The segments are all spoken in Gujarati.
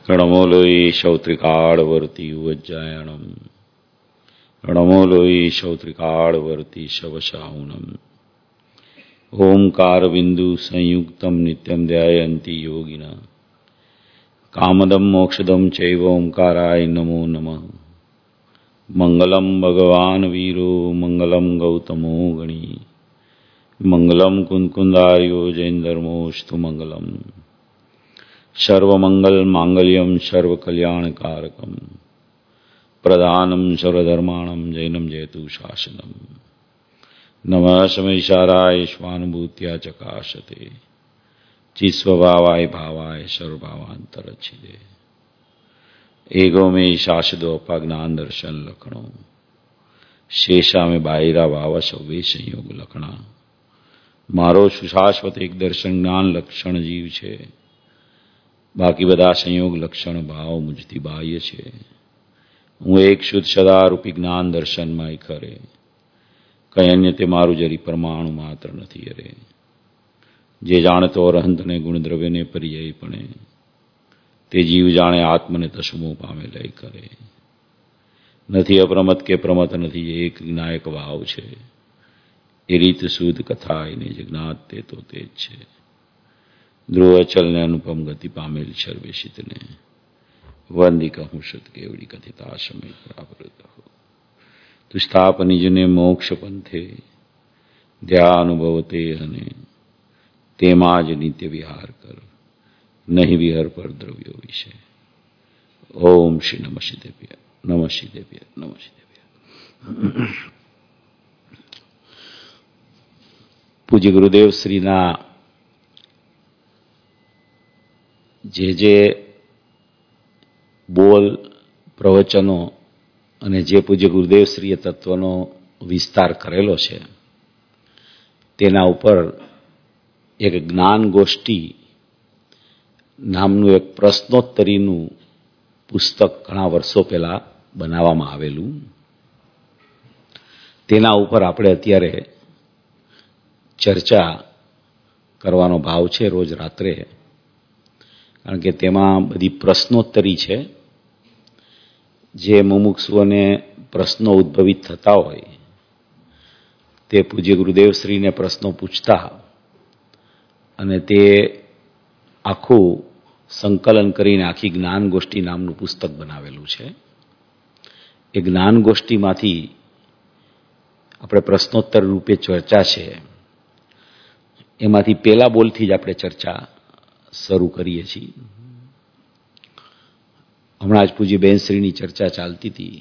रणमोलोई शौत्रिकाळवर्ती उज्जयनम रणमोलोई शौत्रिकाळवर्ती शवशाहुनम ओंकार बिंदु संयुक्तम नित्यम ध्यायन्ति योगिना कामदम मोक्षदम चैव ओंकाराय नमो नमः। मंगलम भगवान वीरो मंगलम गौतमो गणी मंगलम कुंकुंदार्यो जैनधर्मोस्तु मंगलम सर्वमंगल मांगल्यम सर्वकल्याणकारकम प्रधानम सर्वधर्माणम जैनम जयतु शासनम नमः समैशाराय स्वानुभूत्या चकाशते चिस्वभावाय भावाय सर्वभावांतरच्छिदे एगो में शासदो अपाज्ञान दर्शन लखणो शेषा में बाहिरा भाव सवे संयोग लखणा मारो सुशाश्वत एक दर्शन ज्ञान लक्षण जीव छे बाकी बधा संयोग लक्षण भाव मुझती बाह्य छे। हूँ एक शुद्ध सदारूपी ज्ञान दर्शन में खरे कई अन्य ते मारू जरी परमाणु मात्र नहीं अरे जे जाने तो अरहंत ने गुणद्रव्य ने पर्यायपणे ते जीव जाने आत्म ने तस्मो पामे लय करे नहीं अप्रमत के प्रमत नहीं एक नायक भाव छे ए रीत शुद्ध कथा ने जज्ञात ते तो तेज छे ध्रुव अचल ने अनुपम गति पामेल सर्वेशित ने वंदी कहूँ शुद्ध केवड़ी कथिता समय प्रावृत हो तुष्टाप निज ने मोक्ष पंथे ध्यानुभवते हने तेमाज नित्य विहार कर नहीं विहर पर द्रव्यो विषय। ओम श्री नमः शिदेव्य नमः शिदेव्य नमः शिदेव्य। पूज्य गुरुदेव श्रीना जे बोल प्रवचनों અને જે પૂજ્ય ગુરુદેવશ્રીએ તત્વનો વિસ્તાર કરેલો છે તેના ઉપર એક જ્ઞાન ગોષ્ઠી નામનું એક પ્રશ્નોત્તરીનું પુસ્તક ઘણા વર્ષો પહેલા બનાવવામાં આવેલું તેના ઉપર આપણે અત્યારે ચર્ચા કરવાનો ભાવ છે રોજ રાત્રે, કારણ કે તેમાં બધી પ્રશ્નોત્તરી છે જે મુમુક્ષુઓને પ્રશ્નો ઉદ્ભવિત થતા હોય તે પૂજ્ય ગુરુદેવશ્રીને પ્રશ્નો પૂછતા અને તે આખું સંકલન કરીને આખી જ્ઞાન ગોષ્ઠી નામનું પુસ્તક બનાવેલું છે. એ જ્ઞાન ગોષ્ઠીમાંથી આપણે પ્રશ્નોત્તર રૂપે ચર્ચા છે એમાંથી પહેલા બોલથી જ આપણે ચર્ચા શરૂ કરીએ છીએ. હમણાં જ પૂજ્ય બેનશ્રીની ચર્ચા ચાલતી હતી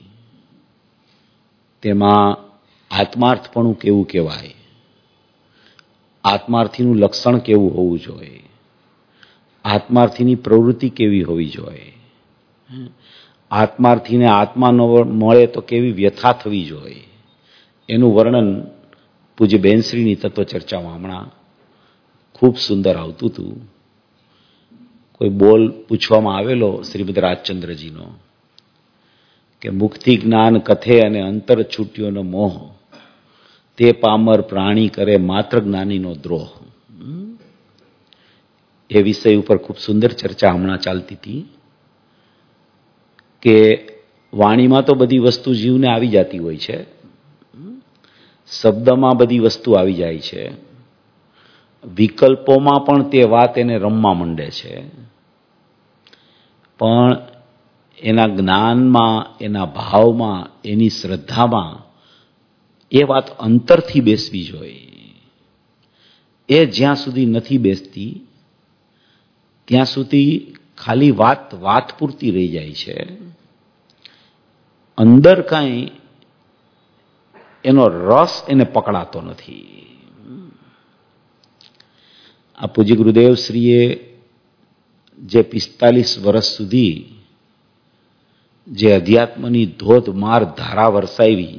તેમાં આત્માર્થપણું કેવું કહેવાય, આત્માર્થીનું લક્ષણ કેવું હોવું જોઈએ, આત્માર્થીની પ્રવૃત્તિ કેવી હોવી જોઈએ, આત્માર્થીને આત્મા ન મળે તો કેવી વ્યથા થવી જોઈએ એનું વર્ણન પૂજ્ય બેનશ્રીની તત્વચર્ચામાં હમણાં ખૂબ સુંદર આવતું હતું. કોઈ બોલ પૂછવામાં આવેલો શ્રીમદ રાજચંદ્રજીનો કે મુક્તિ જ્ઞાન કથે અને અંતર છૂટ્યોનો મોહ તે પામર પ્રાણી કરે માત્ર જ્ઞાનીનો દ્રોહ. એ વિષય ઉપર ખૂબ સુંદર ચર્ચા હમણાં ચાલતી હતી કે વાણીમાં તો બધી વસ્તુ જીવને આવી જતી હોય છે, શબ્દમાં બધી વસ્તુ આવી જાય છે, વિકલ્પોમાં પણ તે વાત એને રમવા માંડે છે, પણ એના જ્ઞાનમાં, એના ભાવમાં, એની શ્રદ્ધામાં એ વાત અંતરથી બેસવી જોઈએ. એ જ્યાં સુધી નથી બેસતી ત્યાં સુધી ખાલી વાત પૂરતી રહી જાય છે, અંદર કાંઈ એનો રસ એને પકડાતો નથી. આ પૂજ્ય ગુરુદેવશ્રીએ જે 45 વર્ષ સુધી જે અધ્યાત્મની ધોધમાર ધારા વરસાવી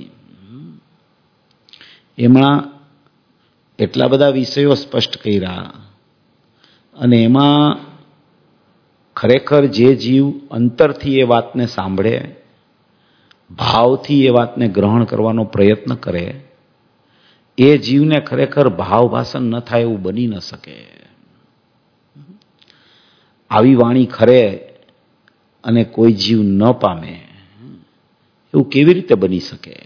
એમાં એટલા બધા વિષયો સ્પષ્ટ કર્યા અને એમાં ખરેખર જે જીવ અંતરથી એ વાતને સાંભળે, ભાવથી એ વાતને ગ્રહણ કરવાનો પ્રયત્ન કરે, એ જીવને ખરેખર ભાવ ભાષણ ન થાય એવું બની ન શકે. આવી વાણી ખરે અને કોઈ જીવ ન પામે એવું કેવી રીતે બની શકે?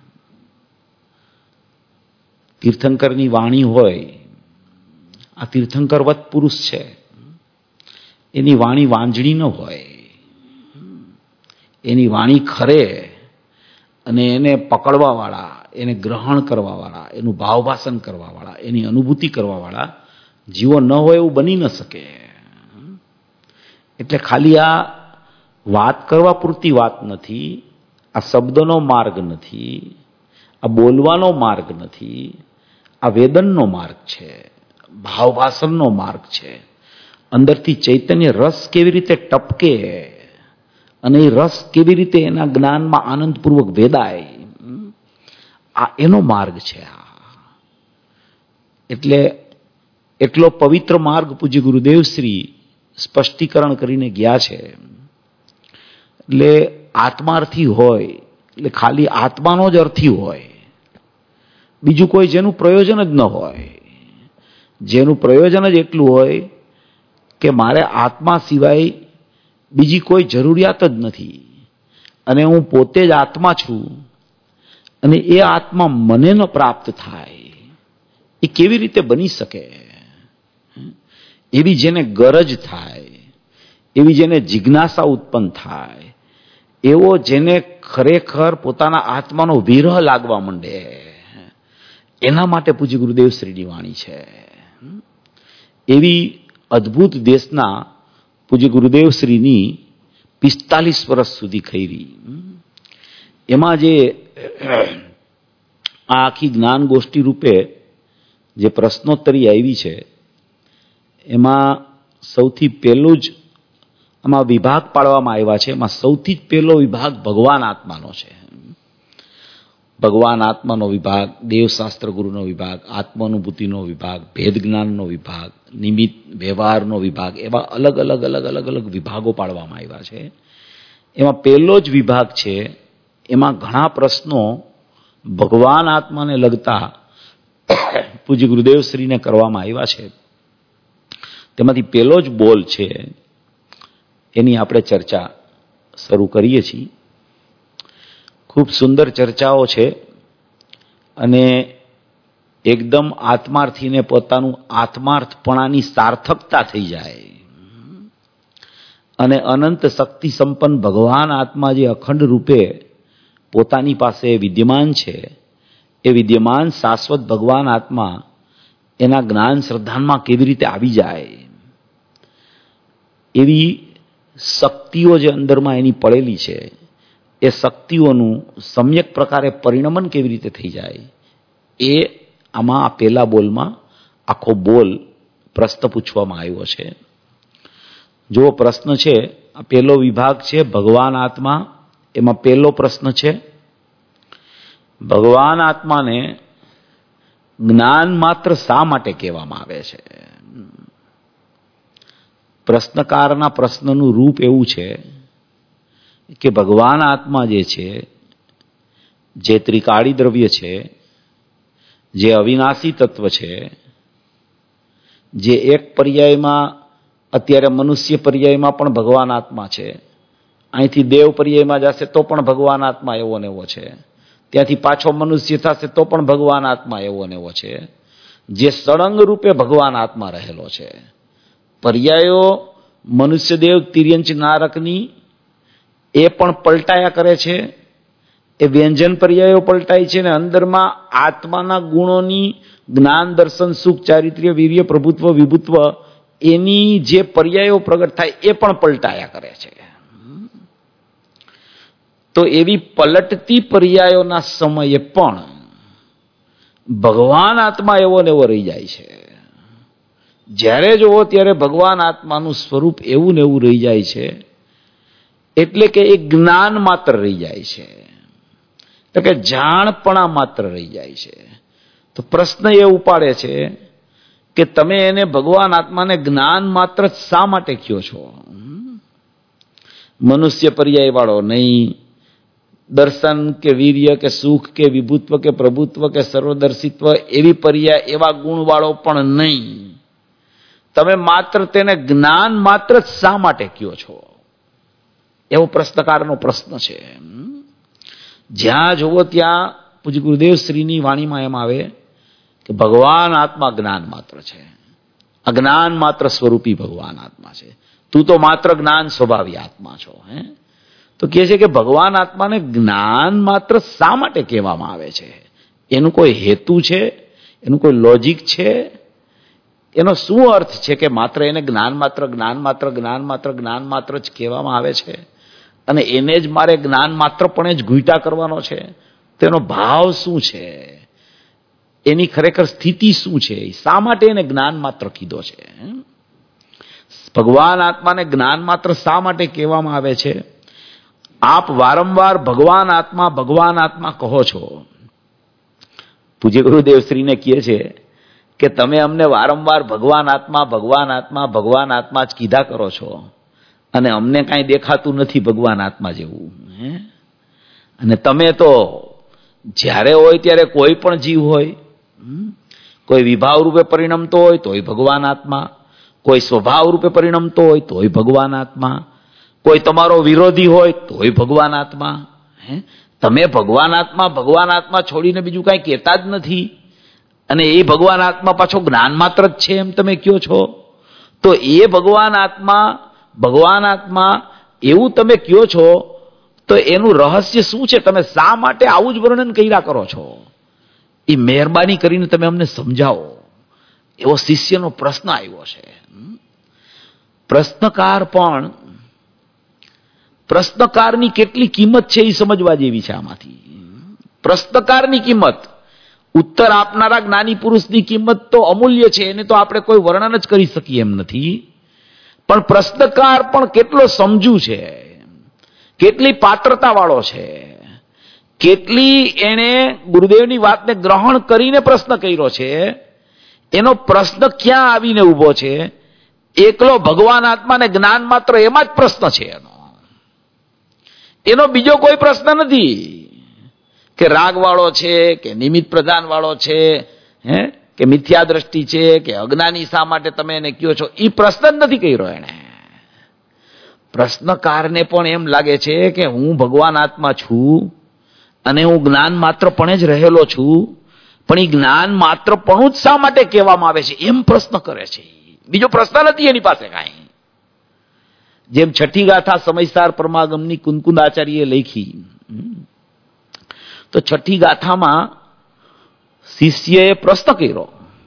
તીર્થંકરની વાણી હોય, આ તીર્થંકર વત પુરુષ છે, એની વાણી વાંજણી ન હોય, એની વાણી ખરે અને એને પકડવાવાળા, એને ગ્રહણ કરવાવાળા, એનું ભાવભાષણ કરવાવાળા, એની અનુભૂતિ કરવાવાળા જીવો ન હોય એવું બની ન શકે. એટલે ખાલી આ વાત કરવા પૂરતી વાત નથી, આ શબ્દનો માર્ગ નથી, આ બોલવાનો માર્ગ નથી, આ વેદનનો માર્ગ છે, ભાવભાષણનો માર્ગ છે. અંદરથી ચૈતન્ય રસ કેવી રીતે ટપકે અને એ રસ કેવી રીતે એના જ્ઞાનમાં આનંદપૂર્વક વેદાય, આ એનો માર્ગ છે. એટલે એટલો પવિત્ર માર્ગ પૂજ્ય ગુરુદેવ શ્રી સ્પષ્ટીકરણ કરીને ગયા છે. એટલે આત્માર્થી હોય એટલે ખાલી આત્માનો જ અર્થી હોય, બીજું કોઈ જેનું પ્રયોજન જ ન હોય. જેનું પ્રયોજન જ એટલું હોય કે મારે આત્મા સિવાય બીજી કોઈ જરૂરિયાત જ નથી અને હું પોતે જ આત્મા છું અને એ આત્મા મને ન પ્રાપ્ત થાય, એ કેવી રીતે બની શકે? એવી જેને ગરજ થાય, એવી જેને જિજ્ઞાસા ઉત્પન્ન થાય, એવો જેને ખરેખર પોતાના આત્માનો વિરહ લાગવા માંડે, એના માટે પૂજ્ય ગુરુદેવ શ્રીની વાણી છે. એવી અદ્ભુત દેશના પૂજ્ય ગુરુદેવ શ્રીની 45 વર્ષ સુધી ખૈરી. એમાં જે આ આખી જ્ઞાન ગોષ્ઠી રૂપે જે પ્રશ્નોત્તરી આવી છે, એમાં સૌથી પહેલું જ આમાં વિભાગ પાડવામાં આવ્યા છે. એમાં સૌથી જ પહેલો વિભાગ ભગવાન આત્માનો છે. ભગવાન આત્માનો વિભાગ, દેવશાસ્ત્ર ગુરુનો વિભાગ, આત્માનુભૂતિનો વિભાગ, ભેદ જ્ઞાનનો વિભાગ, નિમિત્ત વ્યવહારનો વિભાગ, એવા અલગ અલગ અલગ અલગ અલગ વિભાગો પાડવામાં આવ્યા છે. એમાં પહેલો જ વિભાગ છે, એમાં ઘણા પ્રશ્નો ભગવાન આત્માને લગતા પૂજ્ય ગુરુદેવ શ્રીને કરવામાં આવ્યા છે. તેમાંથી પહેલો જ બોલ છે, એની આપણે ચર્ચા શરૂ કરીએ છીએ. ખૂબ સુંદર ચર્ચાઓ છે અને એકદમ આત્માર્થીને પોતાનું આત્માર્થપણાની સાર્થકતા થઈ જાય અને અનંત શક્તિ સંપન્ન ભગવાન આત્મા જે અખંડ રૂપે પોતાની પાસે વિદ્યમાન છે, એ વિદ્યમાન શાશ્વત ભગવાન આત્મા એના જ્ઞાન શ્રદ્ધાનમાં કેવી રીતે આવી જાય, એવી શક્તિઓ જે અંદરમાં એની પડેલી છે, એ શક્તિઓનું સમ્યક પ્રકારે પરિણમન કેવી રીતે થઈ જાય, એ આમાં આ પહેલા બોલમાં આખો બોલ પ્રશ્ન પૂછવામાં આવ્યો છે. જો પ્રશ્ન છે, આ પહેલો વિભાગ છે ભગવાન આત્મા. એમાં પહેલો પ્રશ્ન છે, ભગવાન આત્માને જ્ઞાન માત્ર શા માટે કહેવામાં આવે છે? પ્રશ્નકારના પ્રશ્નનું રૂપ એવું છે કે ભગવાન આત્મા જે છે, જે ત્રિકાળી દ્રવ્ય છે, જે અવિનાશી તત્વ છે, જે એક પર્યાયમાં અત્યારે મનુષ્ય પર્યાયમાં પણ ભગવાન આત્મા છે, અહીંથી દેવ પર્યાયમાં જશે તો પણ ભગવાન આત્મા એવો ને એવો છે, ત્યાંથી પાછો મનુષ્ય થશે તો પણ ભગવાન આત્મા એવો ને એવો છે, જે સળંગ રૂપે ભગવાન આત્મા રહેલો છે. પર્યાયો મનુષ્ય દેવ તિર્યંચ નારકની એ પણ પલટાયા કરે છે, એ વ્યંજન પર્યાયો પલટાય છે ને અંદરમાં આત્માના ગુણોની જ્ઞાન દર્શન સુખ ચારિત્ર્ય વીર્ય પ્રભુત્વ વિભુત્વ એની જે પર્યાયો પ્રગટ થાય એ પણ પલટાયા કરે છે. તો એવી પલટતી પર્યાયોના સમયે પણ ભગવાન આત્મા એવો ને એવો રહી જાય છે. જ્યારે જોવો ત્યારે ભગવાન આત્માનું સ્વરૂપ એવું ને એવું રહી જાય છે. એટલે કે એ જ્ઞાન માત્ર રહી જાય છે, એટલે કે જાણપણા માત્ર રહી જાય છે. તો પ્રશ્ન એ ઉપાડે છે કે તમે એને ભગવાન આત્માને જ્ઞાન માત્ર શા માટે કહો છો? મનુષ્ય પર્યાય વાળો નહીં, દર્શન કે વીર્ય કે સુખ કે વિભુત્વ કે પ્રભુત્વ કે સર્વદર્શિત્વ એવી પર્યાય એવા ગુણ વાળો પણ નહીં. તમે માત્ર તેને જ્ઞાન માત્ર શા માટે કહો છો? એવો પ્રશ્નકારનો પ્રશ્ન છે. જ્યાં જોવો ત્યાં પૂજ્ય ગુરુદેવ શ્રીની વાણીમાં એમ આવે કે ભગવાન આત્મા જ્ઞાન માત્ર છે, અજ્ઞાન માત્ર સ્વરૂપી ભગવાન આત્મા છે, તું તો માત્ર જ્ઞાન સ્વભાવી આત્મા છો. તો કહે છે કે ભગવાન આત્માને જ્ઞાન માત્ર શા માટે કહેવામાં આવે છે? એનું કોઈ હેતુ છે? એનું કોઈ લોજિક છે? એનો શું અર્થ છે કે માત્ર એને જ્ઞાન માત્ર જ્ઞાન માત્ર જ્ઞાન માત્ર જ્ઞાન માત્ર જ કહેવામાં આવે છે અને એને જ મારે જ્ઞાન માત્રપણે જ ઘૂંટા કરવાનો છે? તેનો ભાવ શું છે? એની ખરેખર સ્થિતિ શું છે? શા માટે એને જ્ઞાન માત્ર કીધો છે? ભગવાન આત્માને જ્ઞાન માત્ર શા માટે કહેવામાં આવે છે? આપ વારંવાર ભગવાન આત્મા કહો છો. પૂજ્ય ગુરુદેવ શ્રીને કહે છે કે તમે અમને વારંવાર ભગવાન આત્મા જ કીધા કરો છો અને અમને કાંઈ દેખાતું નથી ભગવાન આત્મા જેવું. અને તમે તો જ્યારે હોય ત્યારે કોઈ પણ જીવ હોય, કોઈ વિભાવ રૂપે પરિણમતો હોય તોય ભગવાન આત્મા, કોઈ સ્વભાવ રૂપે પરિણમતો હોય તોય ભગવાન આત્મા, કોઈ તમારો વિરોધી હોય તોય ભગવાન આત્મા. તમે ભગવાન આત્મા છોડીને બીજું કાંઈ કહેતા જ નથી અને એ ભગવાન આત્મા પાછો જ્ઞાન માત્ર જ છે એમ તમે કહો છો. તો એ ભગવાન આત્મા એવું તમે કહો છો તો એનું રહસ્ય શું છે? તમે શા માટે આવું જ વર્ણન કર્યા કરો છો? એ મહેરબાની કરીને તમે અમને સમજાવો. એવો શિષ્યનો પ્રશ્ન આવ્યો છે. પ્રશ્નકારની કેટલી કિંમત છે એ સમજવા જેવી છે. આમાંથી પ્રશ્નકારની કિંમત, ઉત્તર આપનારા જ્ઞાની પુરુષની કિંમત તો અમૂલ્ય છે, એને તો આપણે કોઈ વર્ણન જ કરી શકીએ એમ નથી. પણ પ્રશ્નકાર પણ કેટલો સમજુ છે, કેટલી પાત્રતા વાળો છે, કેટલી એણે ગુરુદેવની વાતને ગ્રહણ કરીને પ્રશ્ન કર્યો છે. એનો પ્રશ્ન ક્યાં આવીને ઉભો છે? એકલો ભગવાન આત્માને જ્ઞાન માત્ર એમાં જ પ્રશ્ન છે. એનો બીજો કોઈ પ્રશ્ન નથી કે રાગ વાળો છે કે નિમિત્ત પ્રધાન વાળો છે, કે મિથ્યા દ્રષ્ટિ છે કે અજ્ઞાની શા માટે તમે એને કહો છો. એ પ્રશ્ન જ નથી કર્યો એને. પ્રશ્નકારને પણ એમ લાગે છે કે હું ભગવાન આત્મા છું અને હું જ્ઞાન માત્રપણે જ રહેલો છું, પણ એ જ્ઞાન માત્રપણું જ શા માટે કહેવામાં આવે છે એમ પ્રશ્ન કરે છે. બીજો પ્રશ્ન નથી એની પાસે કાંઈ. જેમ છઠ્ઠી ગાથા સમયસાર પરમાગમની કુંકુંદાચાર્યએ લખી, તો છઠ્ઠી ગાથામાં શિષ્યએ પ્રશ્ન કર્યો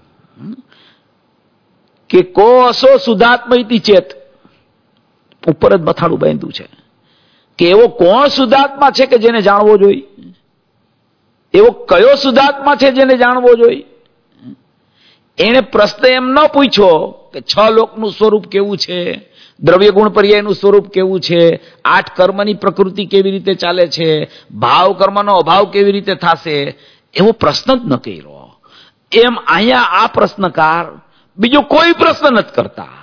કે કો અસો શુદ્ધાત્મૈતિ ચેત. ઉપર જ મથાળું બાંધ્યું છે કે એવો કોણ શુદ્ધાત્મા છે કે જેને જાણવો જોઈએ? એવો કયો શુદ્ધાત્મા છે જેને જાણવો જોઈએ? એને પ્રશ્ન એમ ન પૂછ્યો કે 6 લોકનું સ્વરૂપ કેવું છે, દ્રવ્ય ગુણ પર્યાયનું સ્વરૂપ કેવું છે, 8 કર્મની પ્રકૃતિ કેવી રીતે ચાલે છે, ભાવ કર્મનો અભાવ કેવી રીતે થશે, એવો પ્રશ્ન જ ન કર્યો. એમ અહીંયા આ પ્રશ્નકાર બીજો કોઈ પ્રશ્ન નથી કરતા.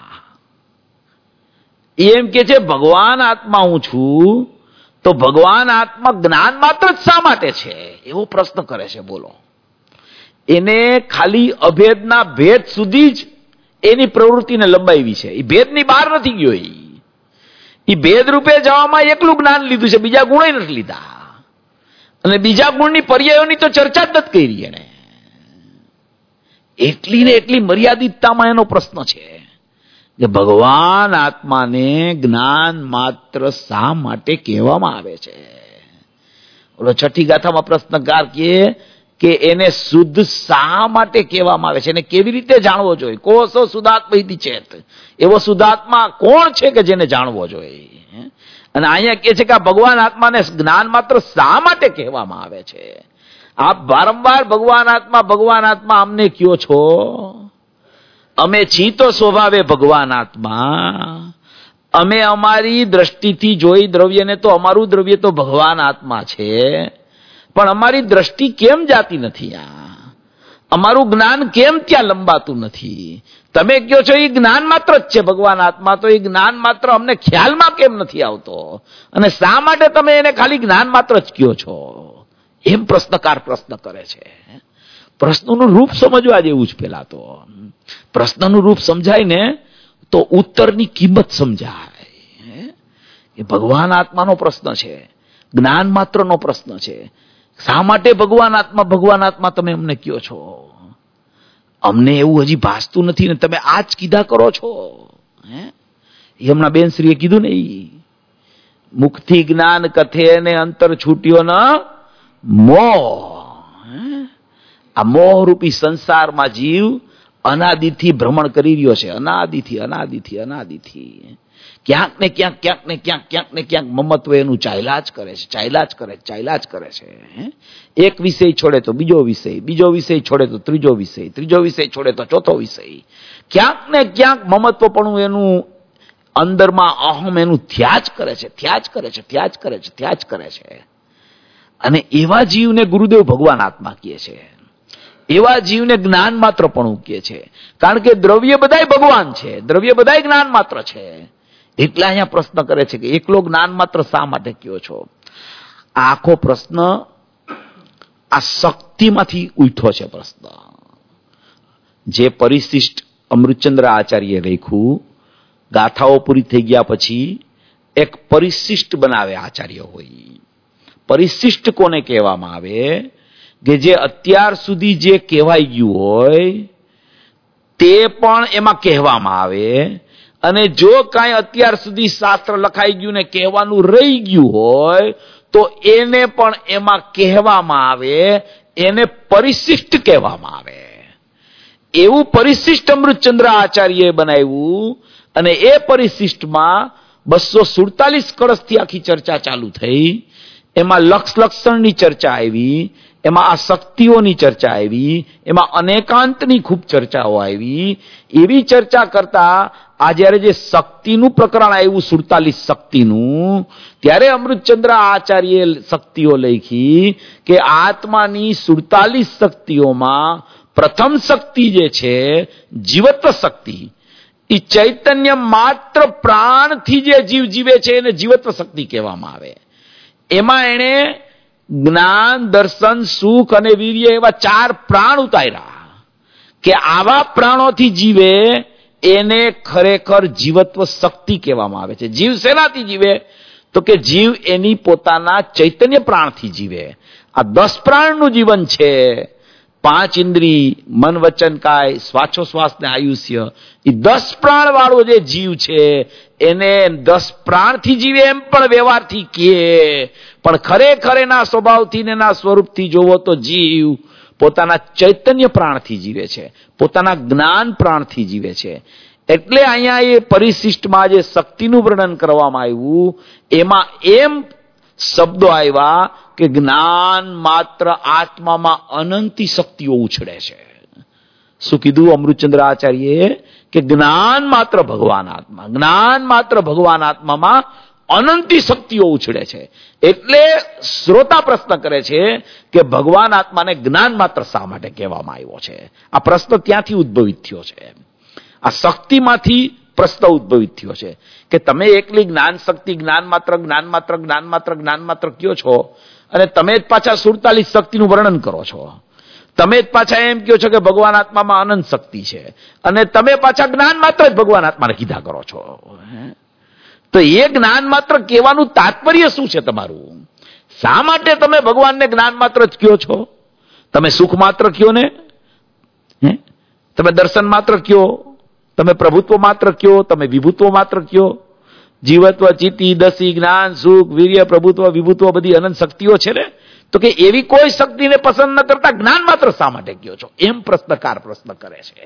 એમ કે છે ભગવાન આત્મા હું છું, તો ભગવાન આત્મા જ્ઞાન માત્ર જ શા માટે છે એવો પ્રશ્ન કરે છે. બોલો, એને ખાલી અભેદના ભેદ સુધી જ એની પ્રવૃત્તિને લંબાવી છે. એ ભેદની બહાર નથી ગયો. એ ભેદ રૂપે જવામાં એકલું જ્ઞાન લીધું છે, બીજા ગુણ નથી લીધા. અને બીજા ગુણની પર્યાયોની તો ચર્ચા જ નથી કરી એને. એટલી ને એટલી મર્યાદિતતામાં એનો પ્રશ્ન છે કે ભગવાન આત્માને જ્ઞાન માત્ર શા માટે કહેવામાં આવે છે? ઓલો છઠ્ઠી ગાથામાં પ્રશ્નકાર કે એને શુદ્ધ શા માટે કહેવામાં આવે છે, એને કેવી રીતે જાણવો જોઈએ? કોસો શુદ્ધાત્મૈતિ ચેત. એવો શુદ્ધાત્મા કોણ છે કે જેને જાણવો જોઈએ? અને અહીંયા કહે છે કે આ ભગવાન આત્માને જ્ઞાન માત્ર શા માટે કહેવામાં આવે છે? આપ વારંવાર ભગવાન આત્મા અમને કયો છો. અમે છી તો સ્વભાવે ભગવાન આત્મા, અમે અમારી દ્રષ્ટિથી જોઈ દ્રવ્યને તો અમારું દ્રવ્ય તો ભગવાન આત્મા છે, પણ અમારી દ્રષ્ટિ કેમ જાતી નથી? અમારું જ્ઞાન કેમ ત્યાં લંબાતું નથી? તમે કહો છો એ જ્ઞાન માત્ર જ છે ભગવાન આત્મા, તો એ જ્ઞાન માત્ર અમને ખ્યાલમાં કેમ નથી આવતો? અને શા માટે તમે એને ખાલી જ્ઞાન માત્ર જ કહો છો? એમ પ્રશ્નકાર પ્રશ્ન કરે છે. પ્રશ્નનું રૂપ સમજવા જેવું જ. પેલા તો પ્રશ્નનું રૂપ સમજાય ને તો ઉત્તરની કિંમત સમજાય એ ભગવાન આત્માનો પ્રશ્ન છે, જ્ઞાન માત્રનો પ્રશ્ન છે. શા માટે ભગવાન આત્મા તમે અમને કહો છો? અમને એવું હજી ભાસતું નથી ને તમે આ જ કીધા કરો છો. એ હમણાં બેનશ્રીએ કીધું ને, મુખથી જ્ઞાન કથે ને અંતર છૂટ્યો ન મોહ. આ મોહરૂપી સંસારમાં જીવ અનાદિથી ભ્રમણ કરી રહ્યો છે, અનાદિથી. ક્યાંક ને ક્યાંક મમત્વ એનું ચાલ્યા જ કરે છે. એક વિષય છોડે તો બીજો વિષય છોડે તો ત્રીજો વિષય છોડે તો ચોથો વિષય. ક્યાંક ને ક્યાંક મમત્વપણું એનું અંદરમાં અહમ એનું થયા જ કરે છે. અને એવા જીવને ગુરુદેવ ભગવાન આત્મા કહે છે, એવા જીવને જ્ઞાન માત્ર પણ કહે છે. કારણ કે દ્રવ્ય બધાય ભગવાન છે, દ્રવ્ય બધાય જ્ઞાન માત્ર છે. એટલે અહીંયા પ્રશ્ન કરે છે કે એકલો જ્ઞાન માત્ર શા માટે કહો છો? આખો પ્રશ્ન આ શક્તિમાંથી ઉઠ્યો છે. પ્રશ્ન જે પરિશિષ્ટ અમૃતચંદ્ર આચાર્ય લખ્યું, ગાથાઓ પૂરી થઈ ગયા પછી એક પરિશિષ્ટ બનાવે આચાર્ય હોય. પરિશિષ્ટ કોને કહેવામાં આવે? કે જે અત્યાર સુધી જે કહેવાઈ ગયું હોય તે પણ એમાં કહેવામાં આવે, અને જો કાંઈ અત્યાર સુધી શાસ્ત્ર લખાઈ ગયું ને કહેવાનું રહી ગયું હોય તો એને પણ એમાં કહેવામાં આવે. એને પરિશિષ્ટ કહેવામાં આવે. એવું પરિશિષ્ટ અમૃતચંદ્ર આચાર્યએ બનાવ્યું. અને એ પરિશિષ્ટમાં 247 કળશથી આખી ચર્ચા ચાલુ થઈ. એમાં લક્ષણની ચર્ચા આવી, એમાં આ શક્તિઓની ચર્ચા આવી, એમાં અનેકાંતની ખૂબ ચર્ચાઓ આવી. એવી ચર્ચા કરતા આ જયારે જે શક્તિનું પ્રકરણ આવ્યું, 47 શક્તિનું, ત્યારે અમૃતચંદ્ર આચાર્ય શક્તિઓ લખી કે આત્માની 47 શક્તિઓમાં પ્રથમ શક્તિ જે છે જીવત્વ શક્તિ, એ ચૈતન્ય માત્ર પ્રાણથી જે જીવ જીવે છે એને જીવત્વ શક્તિ કહેવામાં આવે. એમાં એને જ્ઞાન, દર્શન, સુખ અને વીર્ય એવા 4 પ્રાણ ઉતાર્યા કે આવા પ્રાણોથી જીવે એને ખરેખર જીવત્વ શક્તિ કહેવામાં આવે છે. જીવ શેનાથી જીવે? તો કે જીવ એની પોતાના ચૈતન્ય પ્રાણથી જીવે. આ 10 પ્રાણનું જીવન છે. 5 ઇન્દ્રિય, મન, વચન, કાય, શ્વાસોશ્વાસ ને આયુષ્ય, એ 10 પ્રાણ વાળો જે જીવ છે એને 10 પ્રાણથી જીવે એમ પણ વ્યવહારથી કહે, પણ ખરેખર એના સ્વભાવથી ને એના સ્વરૂપથી જોવો તો જીવ પોતાના ચૈતન્ય પ્રાણથી જીવે છે, પોતાના જ્ઞાન પ્રાણથી જીવે છે. એટલે અહીંયા એ પરિશિષ્ટમાં જે શક્તિનું વર્ણન કરવામાં આવ્યું એમાં એમ શબ્દો આવ્યા કે જ્ઞાન માત્ર આત્મામાં અનંતી શક્તિઓ ઉછળે છે. શું કીધું અમૃતચંદ્ર આચાર્યએ? કે જ્ઞાન માત્ર ભગવાન આત્મામાં અનંતી શક્તિઓ ઉછળે છે. એટલે શ્રોતા પ્રશ્ન કરે છે કે ભગવાન આત્માને જ્ઞાન માત્ર શા માટે કહેવામાં આવ્યો છે? આ પ્રશ્ન ત્યાંથી ઉદ્ભવિત થયો છે. આ શક્તિમાંથી પ્રશ્ન ઉદ્ભવિત થયો છે કે તમે એકલી જ્ઞાન શક્તિ, જ્ઞાન માત્ર કયો છો, અને તમે જ પાછા 47 શક્તિનું વર્ણન કરો છો. તમે જ પાછા એમ કહો છો કે ભગવાન આત્મામાં અનંત શક્તિ છે, અને તમે પાછા જ્ઞાન માત્ર જ ભગવાન આત્માને કીધા કરો છો. તો એ જ્ઞાન માત્ર કહેવાનું તાત્પર્ય શું છે તમારું? શા માટે તમે ભગવાનને જ્ઞાન માત્ર જ કહો છો? તમે સુખ માત્ર કહો ને, તમે દર્શન માત્ર કહો, તમે પ્રભુત્વ માત્ર કહો, તમે વિભુત્વ માત્ર કહો. જીવત્વ, ચિત્તિ, દસી, જ્ઞાન, સુખ, વીર્ય, પ્રભુત્વ, વિભુત્વ બધી અનંત શક્તિઓ છે ને, તો કે એવી કોઈ શક્તિને પસંદ ન કરતા જ્ઞાન માત્ર શા માટે કહો છો? એમ પ્રશ્નકાર પ્રશ્ન કરે છે.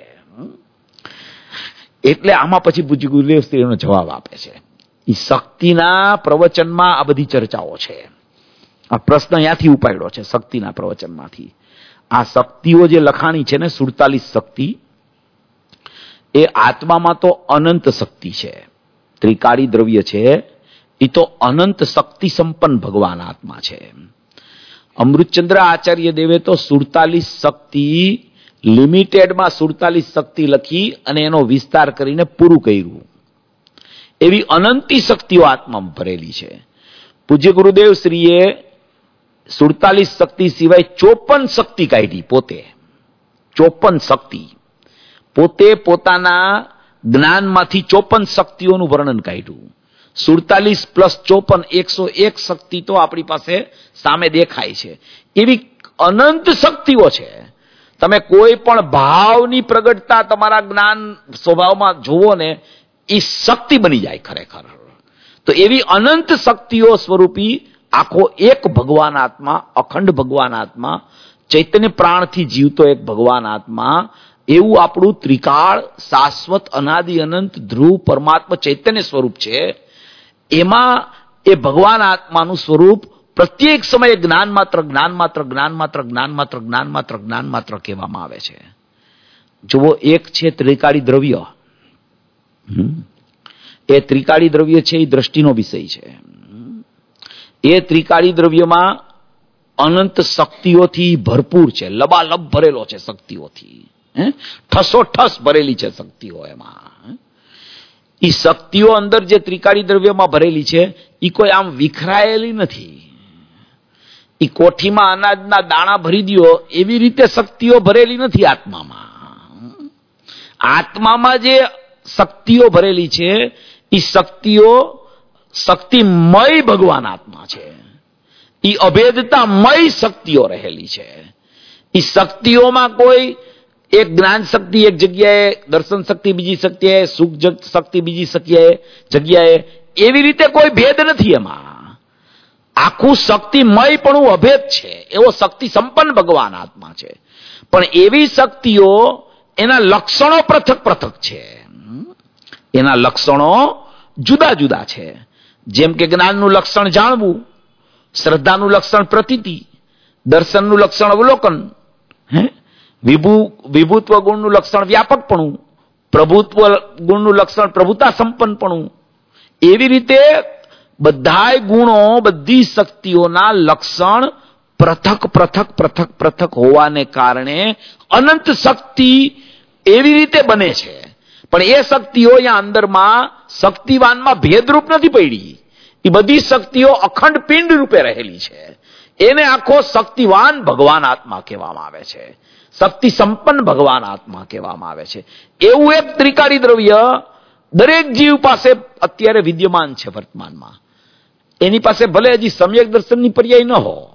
એટલે આમાં પછી પૂજ્ય ગુરુદેવ સ્ત્રીનો જવાબ આપે છે. એ શક્તિના પ્રવચનમાં આ બધી ચર્ચાઓ છે. આ પ્રશ્ન અહીંયાથી ઉપાડ્યો છે શક્તિના પ્રવચનમાંથી. આ શક્તિઓ જે લખાણી છે ને 47 શક્તિ, એ આત્મામાં તો અનંત શક્તિ છે. ત્રિકાળી દ્રવ્ય છે એ તો અનંત શક્તિ સંપન્ન ભગવાન આત્મા છે. અમૃતચંદ્ર આચાર્ય દેવે તો 47 શક્તિ લિમિટેડમાં 47 શક્તિ લખી અને એનો વિસ્તાર કરીને પૂરું કર્યું. એવી અનંતી શક્તિઓ આત્મામાં ભરેલી છે. પૂજ્ય ગુરુદેવ શ્રીએ 47 શક્તિ સિવાય 54 શક્તિ કાઢી. પોતે 54 શક્તિ પોતે પોતાના જ્ઞાનમાંથી 54 શક્તિઓનું વર્ણન કાઢ્યું. 47 + 54 101 શક્તિ તો આપણી પાસે સામે દેખાય છે. એવી અનંત શક્તિઓ છે. તમે કોઈ પણ ભાવની પ્રગટતા તમારા જ્ઞાન સ્વભાવમાં જુઓ ને, એ શક્તિ બની જાય ખરેખર. તો એવી અનંત શક્તિઓ સ્વરૂપી આખો એક ભગવાન આત્મા, અખંડ ભગવાન આત્મા, ચૈતન્ય પ્રાણથી જીવતો એક ભગવાન આત્મા, એવું આપણું ત્રિકાળ શાશ્વત અનાદિ અનંત ધ્રુવ પરમાત્મા ચૈતન્ય સ્વરૂપ છે. એમાં એ ભગવાન આત્માનું સ્વરૂપ પ્રત્યેક સમયે જ્ઞાન માત્ર જ્ઞાન માત્ર જ્ઞાન માત્ર જ્ઞાન માત્ર જ્ઞાન માત્ર જ્ઞાન માત્ર કહેવામાં આવે છે. જુઓ, એક છે ત્રિકાળી દ્રવ્ય. એ ત્રિકાળી દ્રવ્ય છે એ દ્રષ્ટિનો વિષય છે. એ ત્રિકાળી દ્રવ્યમાં અનંત શક્તિઓથી ભરપૂર છે, લબાલબ ભરેલો છે શક્તિઓથી, ઠસોઠસ ભરેલી છે શક્તિઓ. એમાં એ શક્તિઓ અંદર જે ત્રિકાળી દ્રવ્યમાં ભરેલી છે એ કોઈ આમ વિખરાયેલી નથી. એ કોઠીમાં અનાજના દાણા ભરી દો એવી રીતે શક્તિઓ ભરેલી નથી આત્મામાં. આત્મામાં જે શક્તિઓ ભરેલી છે એ શક્તિઓ શક્તિમય ભગવાન આત્મા છે. એ અભેદતામય શક્તિઓ રહેલી છે. એ શક્તિઓમાં કોઈ એક જ્ઞાન શક્તિ એક જગ્યાએ, દર્શન શક્તિ બીજી જગ્યાએ, સુખ શક્તિ બીજી જગ્યાએ, એવી રીતે કોઈ ભેદ નથી એમાં. આખું શક્તિમય પણ અભેદ છે, એવો શક્તિ સંપન્ન ભગવાન આત્મા છે. પણ એવી શક્તિઓ એના લક્ષણો પૃથક પૃથક છે. એના લક્ષણો જુદા જુદા છે. જેમ કે જ્ઞાનનું લક્ષણ જાણવું, શ્રદ્ધાનું લક્ષણ પ્રતીતિ, દર્શનનું લક્ષણ અવલોકન, વિભૂત્વ ગુણનું લક્ષણ વ્યાપકપણું, પ્રભુત્વ ગુણનું લક્ષણ પ્રભુતા સંપન્નપણું. એવી રીતે બધાય ગુણો, બધી શક્તિઓના લક્ષણ પૃથક પૃથક પૃથક પૃથક હોવાને કારણે અનંત શક્તિ એવી રીતે બને છે. પણ એ શક્તિઓ અહીંયા અંદરમાં શક્તિવાનમાં ભેદરૂપ નથી પડી. એ બધી શક્તિઓ અખંડ પિંડ રૂપે રહેલી છે. એને આખો શક્તિવાન ભગવાન આત્મા કહેવામાં આવે છે. શક્તિ સંપન્ન ભગવાન આત્મા કહેવામાં આવે છે. એવું એક ત્રિકાળી દ્રવ્ય દરેક જીવ પાસે અત્યારે વિદ્યમાન છે વર્તમાનમાં. એની પાસે ભલે હજી સમ્યક દર્શનની પર્યાય ન હો,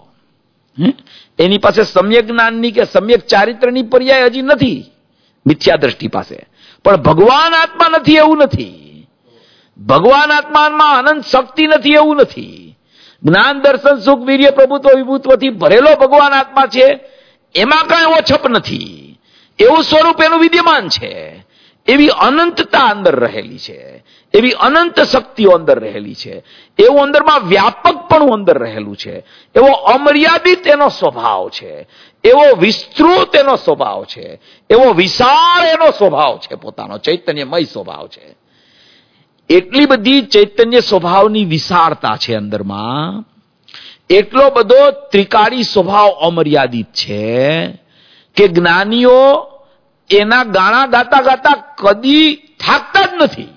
એની પાસે સમ્યક જ્ઞાનની કે સમ્યક ચારિત્રની પર્યાય હજી નથી મિથ્યા દ્રષ્ટિ પાસે, પણ ભગવાન આત્મા નથી એવું નથી. ભગવાન આત્મામાં અનંત શક્તિ નથી એવું નથી. જ્ઞાન દર્શન સુખ વીર્ય પ્રભુત્વ વિભૂત્વથી ભરેલો ભગવાન આત્મા છે. એમાં કઈ ઓછપ નથી. એવું સ્વરૂપ એનું વિદ્યમાન છે. એવી અનંતતા અંદર રહેલી છે. એવી અનંત શક્તિઓ અંદર રહેલી છે. એવું અંદરમાં વ્યાપકપણું અંદર રહેલું છે. એવો અમર્યાદિત એનો સ્વભાવ છે. એવો વિસ્તૃત એનો સ્વભાવ છે. એવો વિશાળ એનો સ્વભાવ છે. પોતાનો ચૈતન્યમય સ્વભાવ છે. એટલી બધી ચૈતન્ય સ્વભાવની વિશાળતા છે અંદરમાં. એટલો બધો ત્રિકાળી સ્વભાવ અમર્યાદિત છે કે જ્ઞાનીઓ એના ગાણા ગાતા ગાતા કદી થાકતા જ નથી.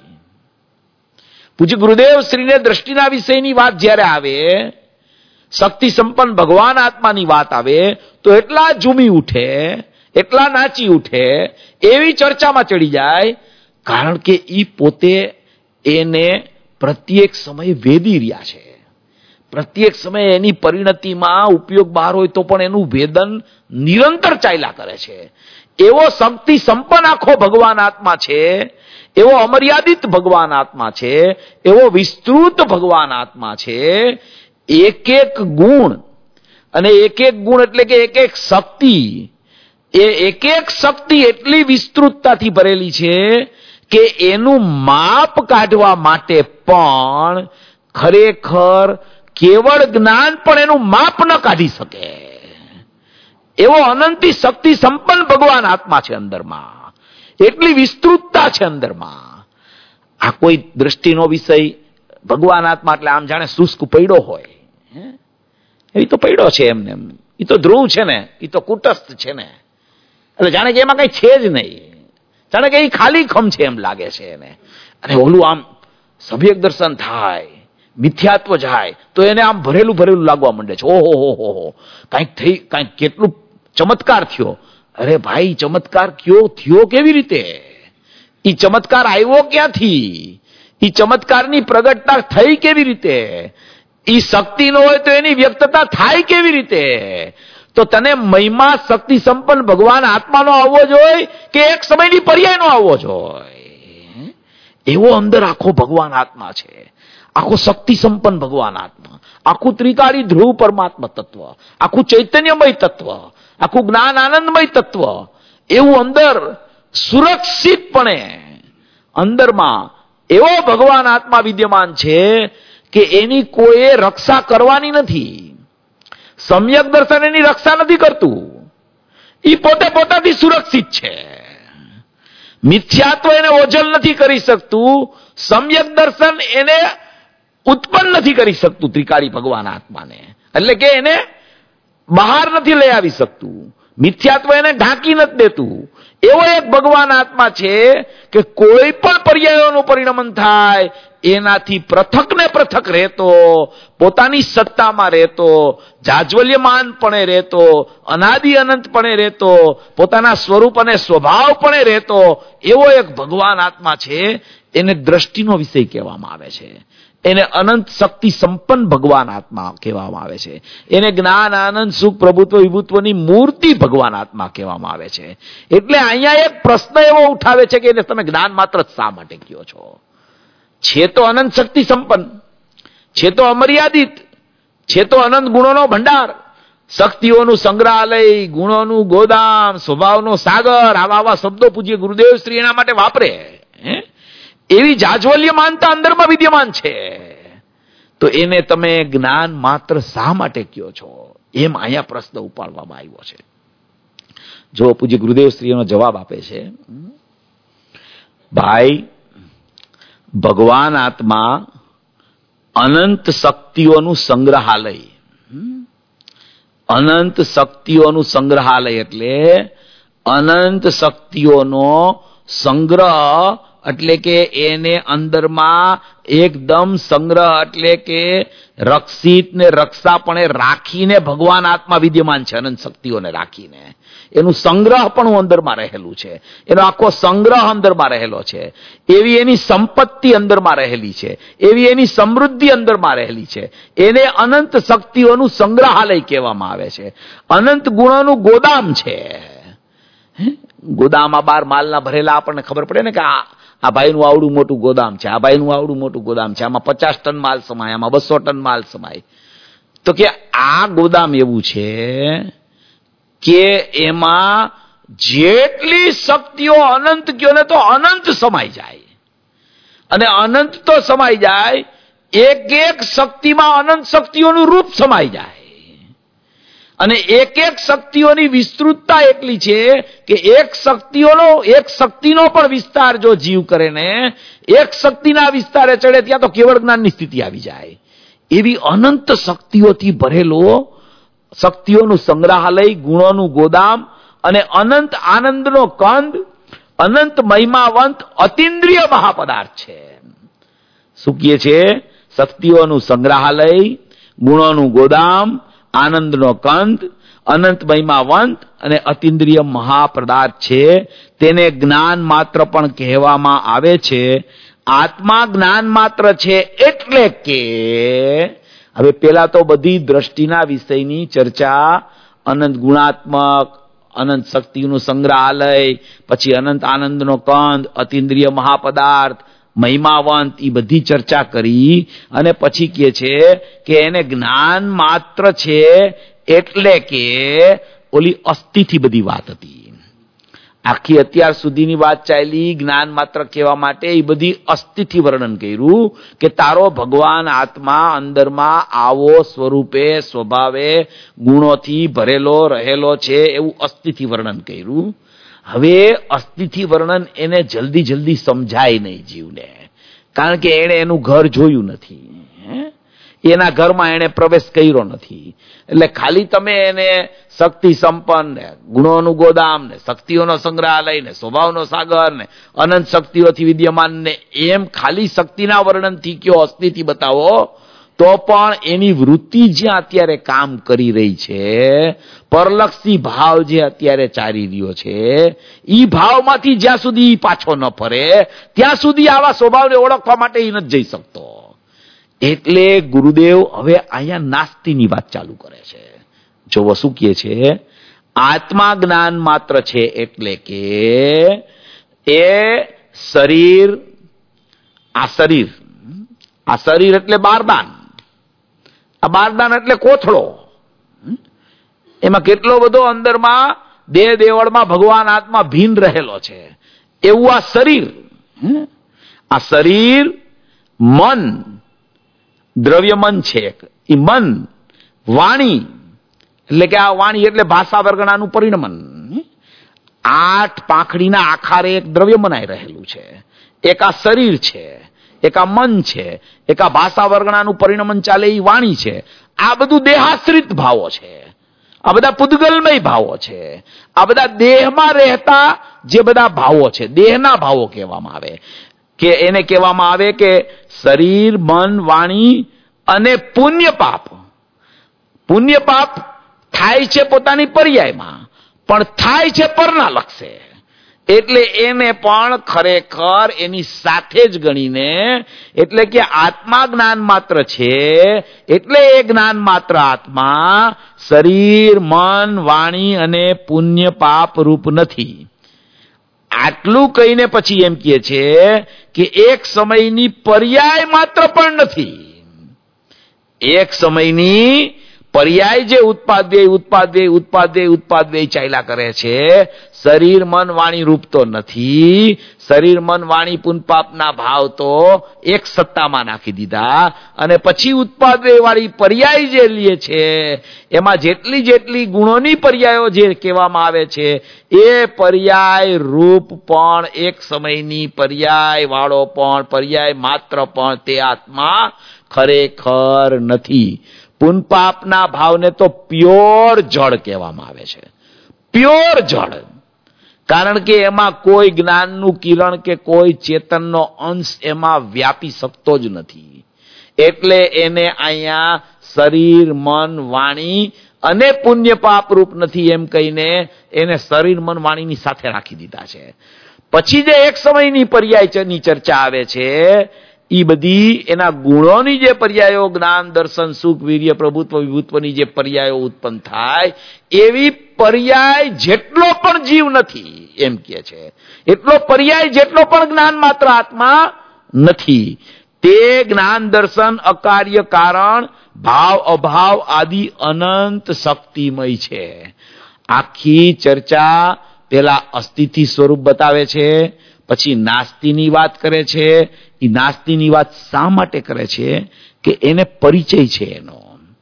પૂજ્ય ગુરુદેવ શ્રીને દ્રષ્ટિના વિષયની વાત જ્યારે આવે, શક્તિ સંપન્ન ભગવાન આત્માની વાત આવે તો એટલા ઝૂમી ઉઠે, એટલા નાચી ઉઠે, એવી ચર્ચામાં ચડી જાય. કારણ કે ઈ પોતે એને પ્રત્યેક સમયે વેદી રહ્યા છે. પ્રત્યેક સમયે એની પરિણતિમાં ઉપયોગ બહાર હોય તો પણ એનું વેદન નિરંતર ચાલ્યા કરે છે. એવો શક્તિ સંપન્ન આખો ભગવાન આત્મા છે. એવો અમર્યાદિત ભગવાન આત્મા છે. એવો વિસ્તૃત ભગવાન આત્મા છે. એક એક ગુણ, અને એક એક ગુણ એટલે કે એક એક શક્તિ, એ એક એક શક્તિ એટલી વિસ્તૃતતાથી ભરેલી છે કે એનું માપ કાઢવા માટે પણ ખરેખર કેવળ જ્ઞાન પણ એનું માપ ન કાઢી શકે. એવો અનંતી શક્તિ સંપન્ન ભગવાન આત્મા છે અંદરમાં. એટલી વિસ્તૃતતા છે અંદરમાં. આ કોઈ દ્રષ્ટિનો વિષય ભગવાન આત્મા એટલે આમ જાણે શુષ્ક પડ્યો હોય, એ તો પડ્યો છે એમને. એ તો ધ્રુવ છે ને, એ તો કુટસ્થ છે ને, એટલે જાણે કે એમાં કઈ છે જ નહીં. જાણે કે એ ખાલી ખમ છે એમ લાગે છે એને. અને ઓલું આમ સમ્યક દર્શન થાય, મિથ્યાત્વ જાય તો એને આમ ભરેલું ભરેલું લાગવા માંડે છે. ઓહો હો હો, કાંઈક કેટલું ચમત્કાર થયો. અરે ભાઈ, ચમત્કાર કયો થયો કેવી રીતે? એ ચમત્કાર આવ્યો ક્યાંથી? એ ચમત્કારની પ્રગટતા થઈ કેવી રીતે? એ શક્તિ ન હોય તો એની વ્યક્તતા થાય કેવી રીતે? તો તને મહિમા શક્તિ સંપન્ન ભગવાન આત્માનો આવવો જોઈએ કે એક સમયની પર્યાયનો આવવો જોઈએ? એવો અંદર આખો ભગવાન આત્મા છે, આખો શક્તિ સંપન્ન ભગવાન આત્મા, આખું ત્રિકાળી ધ્રુવ પરમાત્મા તત્વ, આખું ચૈતન્યમય તત્વ, આખું જ્ઞાન આનંદમય તત્વ, એવું અંદર સુરક્ષિતપણે અંદરમાં એવો ભગવાન આત્મા વિદ્યમાન છે કે એની કોઈ રક્ષા કરવાની નથી. સમ્યક દર્શન એની રક્ષા નથી કરતું, એ પોતે પોતાથી સુરક્ષિત છે. મિથ્યાત્વ એને ઓજલ નથી કરી શકતું, સમ્યક દર્શન એને ઉત્પન્ન નથી કરી શકતું ત્રિકાળી ભગવાન આત્માને, એટલે કે એને બહાર નથી લઈ આવી શકતું, મિથ્યાત્વ એને ઢાંકી નથી દેતું. એવો એક ભગવાન આત્મા છે કે કોઈ પણ પર્યાયોનું પરિણમન થાય એનાથી પૃથક ને પૃથક રહેતો, પોતાની સત્તામાં રહેતો, જાજ્વલ્યમાનપણે રહેતો, અનાદિ અનંતપણે રહેતો, પોતાના સ્વરૂપ અને સ્વભાવપણે રહેતો એવો એક ભગવાન આત્મા છે. એને દ્રષ્ટિનો વિષય કહેવામાં આવે છે, એને અનંત શક્તિ સંપન્ન ભગવાન આત્મા કહેવામાં આવે છે, એને જ્ઞાન આનંદ સુખ પ્રભુત્વ વિભુત્વની મૂર્તિ ભગવાન આત્મા કહેવામાં આવે છે. એટલે અહીંયા એક પ્રશ્ન એવો ઉઠાવે છે કે એને તમે જ્ઞાન માત્ર શા માટે કહો છો? છે તો અનંત શક્તિ સંપન્ન, છે તો અમર્યાદિત, છે તો અનંત ગુણોનો ભંડાર, શક્તિઓનું સંગ્રહાલય, ગુણોનું ગોદામ, સ્વભાવનો સાગર, આવા શબ્દો પૂજ્ય ગુરુદેવ શ્રી એના માટે વાપરે. એવી જાજ્વલ્ય માનતા અંદરમાં વિદ્યમાન છે. તો એને તમે જ્ઞાન માત્ર શા માટે કહો છો? એમ અહીંયા પ્રશ્ન ઉપાડવામાં આવ્યો છે. જો પૂજ્ય ગુરુદેવ શ્રી એનો જવાબ આપે છે, ભાઈ, ભગવાન આત્મા અનંત શક્તિઓનું સંગ્રહાલય, અનંત શક્તિઓનું સંગ્રહાલય એટલે અનંત શક્તિઓનો સંગ્રહ, એટલે કે એને અંદરમાં એકદમ સંગ્રહ, એટલે કે રક્ષિત ને રક્ષાપણે રાખીને ભગવાન આત્મા વિદ્યમાન છે. અનંત શક્તિઓને રાખીને એનું સંગ્રહ પણ અંદરમાં રહેલું છે, એનો આખો સંગ્રહ અંદરમાં રહેલો છે, એવી એની સંપત્તિ અંદરમાં રહેલી છે, એવી એની સમૃદ્ધિ અંદરમાં રહેલી છે. એને અનંત શક્તિઓનું સંગ્રહાલય કહેવામાં આવે છે. અનંત ગુણોનું ગોદામ છે. ગોદામમાં 12 માલના ભરેલા આપણને ખબર પડે ને કે આ ભાઈનું આવડું મોટું ગોદામ છે, આ ભાઈનું આવડું મોટું ગોદામ છે, આમાં 50 ટન માલ સમાય, આમાં 200 ટન માલ સમાય. તો કે આ ગોદામ એવું છે કે એમાં જેટલી શક્તિઓ અનંત કયો ને તો અનંત સમાઈ જાય, અને અનંત તો સમાઈ જાય, એક એક શક્તિમાં અનંત શક્તિઓનું રૂપ સમાઈ જાય, અને એક એક શક્તિઓની વિસ્તૃતતા એટલી છે કે એક શક્તિનો પણ વિસ્તાર જો જીવ કરે ને, એક શક્તિના વિસ્તારે ચડે ત્યાં તો કેવળ જ્ઞાનની સ્થિતિ આવી જાય. એવી અનંત શક્તિઓથી ભરેલો શક્તિઓનું સંગ્રહાલય, ગુણોનું ગોદામ અને અનંત આનંદનો કંદ, અનંત મહિમાવંત અતિન્દ્રિય મહાપદાર્થ છે. શું કહે છે? શક્તિઓનું સંગ્રહાલય, ગુણોનું ગોદામ, આનંદનો કંદ, અનંત મહિમાવંત અને અતિન્દ્રિય મહાપદાર્થ છે. તેને જ્ઞાન માત્ર પણ કહેવામાં આવે છે. આત્મા જ્ઞાન માત્ર છે એટલે કે, હવે પેલા તો બધી દ્રષ્ટિના વિષયની ચર્ચા, અનંત ગુણાત્મક, અનંત શક્તિનું સંગ્રહાલય, પછી અનંત આનંદનો કંદ, અતિન્દ્રિય મહાપદાર્થ, મહિમાવંત, એ બધી ચર્ચા કરી અને પછી કહે છે કે એને જ્ઞાન માત્ર છે એટલે કે ઓલી અસ્થિથી બધી વાત હતી. આખી અત્યાર સુધીની વાત ચાલી જ્ઞાન માત્ર કહેવા માટે, એ બધી અસ્થિથી વર્ણન કર્યું કે તારો ભગવાન આત્મા અંદરમાં આવો સ્વરૂપે સ્વભાવે ગુણોથી ભરેલો રહેલો છે, એવું અસ્થિથી વર્ણન કર્યું. હવે અસ્થિથી વર્ણન એને જલ્દી સમજાય નહીં જીવને, કારણ કે એણે એનું ઘર જોયું નથી, એના ઘરમાં એણે પ્રવેશ કર્યો નથી. એટલે ખાલી તમે એને શક્તિ સંપન્ન ને, ગુણોનું ગોદામ ને, શક્તિઓનો સંગ્રહાલય ને, સ્વભાવનો સાગર ને, અનંત શક્તિઓથી વિદ્યમાન ને, એમ ખાલી શક્તિના વર્ણનથી કયો અસ્થિથી બતાવો તો પણ એની વૃત્તિ જ્યાં અત્યારે કામ કરી રહી છે, પરલક્ષી ભાવ જે અત્યારે ચાલી રહ્યો છે, ઈ ભાવમાંથી જ્યાં સુધી પાછો ન ફરે ત્યાં સુધી આવા સ્વભાવને ઓળખવા માટે એ નથી જઈ શકતો. એટલે ગુરુદેવ હવે અહીંયા નાસ્તિની વાત ચાલુ કરે છે. જો શું કહે છે, આત્મા જ્ઞાન માત્ર છે એટલે કે એ શરીર, આ શરીર એટલે બારદાન, આ બારદાન એટલે કોથળો, એમાં કેટલો બધો અંદરમાં દેહ દેવળમાં ભગવાન આત્મા ભીન રહેલો છે, એવું આ શરીર. આ શરીર મન, દ્રવ્ય મન છે, એ મન, વાણી એટલે કે આ વાણી એટલે ભાષા વર્ગણાનું પરિણમન, 8 પાંખડીના આખારે એક દ્રવ્ય મનાઈ રહેલું છે. એક આ શરીર છે, એક આ મન છે, એક આ ભાષા વર્ગણાનું પરિણમન ચાલે એ વાણી છે. આ બધું દેહાશ્રિત ભાવો છે, આ બધા પૂદગલમય ભાવો છે, આ બધા દેહમાં રહેતા જે બધા ભાવો છે, દેહના ભાવો કહેવામાં આવે, કે એને કહેવામાં આવે કે શરીર, મન, વાણી અને પુણ્ય પાપ. પુણ્ય પાપ થાય છે પોતાની પર્યાયમાં, પણ થાય છે પરના લક્ષે, એટલે એને પણ ખરેખર એની સાથે જ ગણીને, એટલે કે આત્મા જ્ઞાન માત્ર છે એટલે એ જ્ઞાન માત્ર આત્મા શરીર, મન, વાણી અને પુણ્ય પાપ રૂપ નથી. આટલું કહીને પછી એમ કહે છે કે એક સમયની પર્યાય માત્ર પણ નથી. એક સમયની પર્યાય જે ઉત્પાદે ચાલ્યા કરે છે, શરીર, મન, વાણી રૂપ તો નથી. શરીર, મન, વાણી, પુણ્ય પાપના ભાવ તો એક સત્તામાં નાખી દીધા, અને પછી ઉત્પાદે વાળી પર્યાય જે લે છે, એમાં જેટલી ગુણોની પર્યાયો જે કહેવામાં આવે છે, એ પર્યાય રૂપ પણ એક સમયની પર્યાય વાળો પણ, પર્યાય માત્ર પણ તે આત્મા ખરેખર નથી. પુણ્ય પાપના ભાવને તો પ્યોર જળ કહેવામાં આવે છે, પ્યોર જળ. કારણ કે એમાં કોઈ જ્ઞાનનું કિરણ કે કોઈ ચેતનનો અંશ એમાં વ્યાપી શકતો જ નથી. એટલે એને અહીંયા શરીર, મન, વાણી અને પુણ્ય પાપ રૂપ નથી એમ કહીને એને શરીર, મન, વાણીની સાથે રાખી દીધા છે. પછી જે એક સમયની પર્યાયની ચર્ચા આવે છે, ઈ બધી એના ગુણોની જે પર્યાયો, જ્ઞાન, દર્શન, સુખ, વીર્ય, પ્રભુત્વ, વિભુત્વની જે પર્યાયો ઉત્પન્ન થાય, એવી પર્યાય જેટલો પણ જીવ નથી એમ કહે છે, એટલો પર્યાય જેટલો પણ જ્ઞાન માત્ર આત્મા નથી. તે જ્ઞાન, દર્શન, અકાર્ય, કારણ, ભાવ, અભાવ આદિ અનંત શક્તિમય છે. આખી ચર્ચા પેલા અસ્થિતિ સ્વરૂપ બતાવે છે, પછી નાસ્તિની વાત કરે છે. એ નાસ્તિની વાત શા માટે કરે છે કે એને પરિચય છે એનો,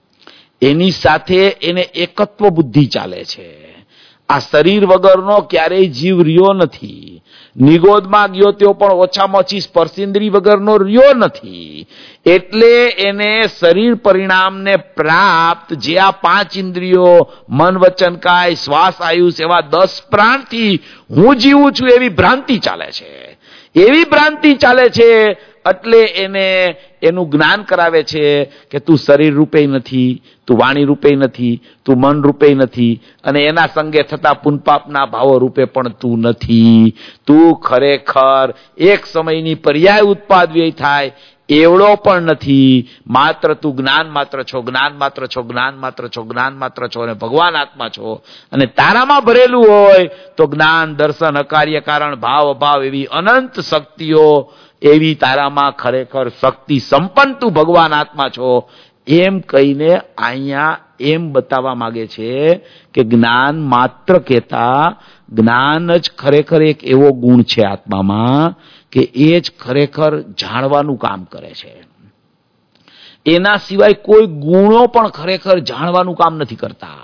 એની સાથે એને એકત્વ બુદ્ધિ ચાલે છે. આ શરીર વગરનો ક્યારેય જીવ રહ્યો નથી. નિગોદમાં ગયો તેઓ પણ ઓછામાં ઓછી સ્પર્શેન્દ્રિય વગરનો રહ્યો નથી. એટલે એને શરીર પરિણામને પ્રાપ્ત જે આ 5 ઇન્દ્રિયો, મન, વચન, કાય, શ્વાસ, આયુષ એવા 10 પ્રાણથી હું જીવું છું એવી ભ્રાંતિ ચાલે છે. એવી ભ્રાંતિ ચાલે છે એટલે એને એનું જ્ઞાન કરાવે છે કે તું શરીર રૂપે નથી, તું વાણી રૂપે નથી, તું મન રૂપે નથી, અને એના સંગે થતા પુણ્યપાપના ભાવો રૂપે પણ તું નથી. તું ખરેખર એક સમયની પર્યાય ઉત્પાદ વ્યય થાય એવડો પણ નથી. માત્ર તું જ્ઞાન માત્ર છો, જ્ઞાન માત્ર છો, જ્ઞાન માત્ર છો, જ્ઞાન માત્ર છો, અને ભગવાન આત્મા છો. અને તારામાં ભરેલું હોય તો જ્ઞાન, દર્શન, અકાર્ય, કારણ, ભાવ, અભાવ એવી અનંત શક્તિઓ, એવી તારામાં ખરેખર શક્તિ સંપન્ન તું ભગવાન આત્મા છો એમ કહીને અહીંયા એમ બતાવવા માંગે છે કે જ્ઞાન માત્ર કહેતા, જ્ઞાન જ ખરેખર એક એવો ગુણ છે આત્મામાં કે એ જ ખરેખર જાણવાનું કામ કરે છે. એના સિવાય કોઈ ગુણો પણ ખરેખર જાણવાનું કામ નથી કરતા.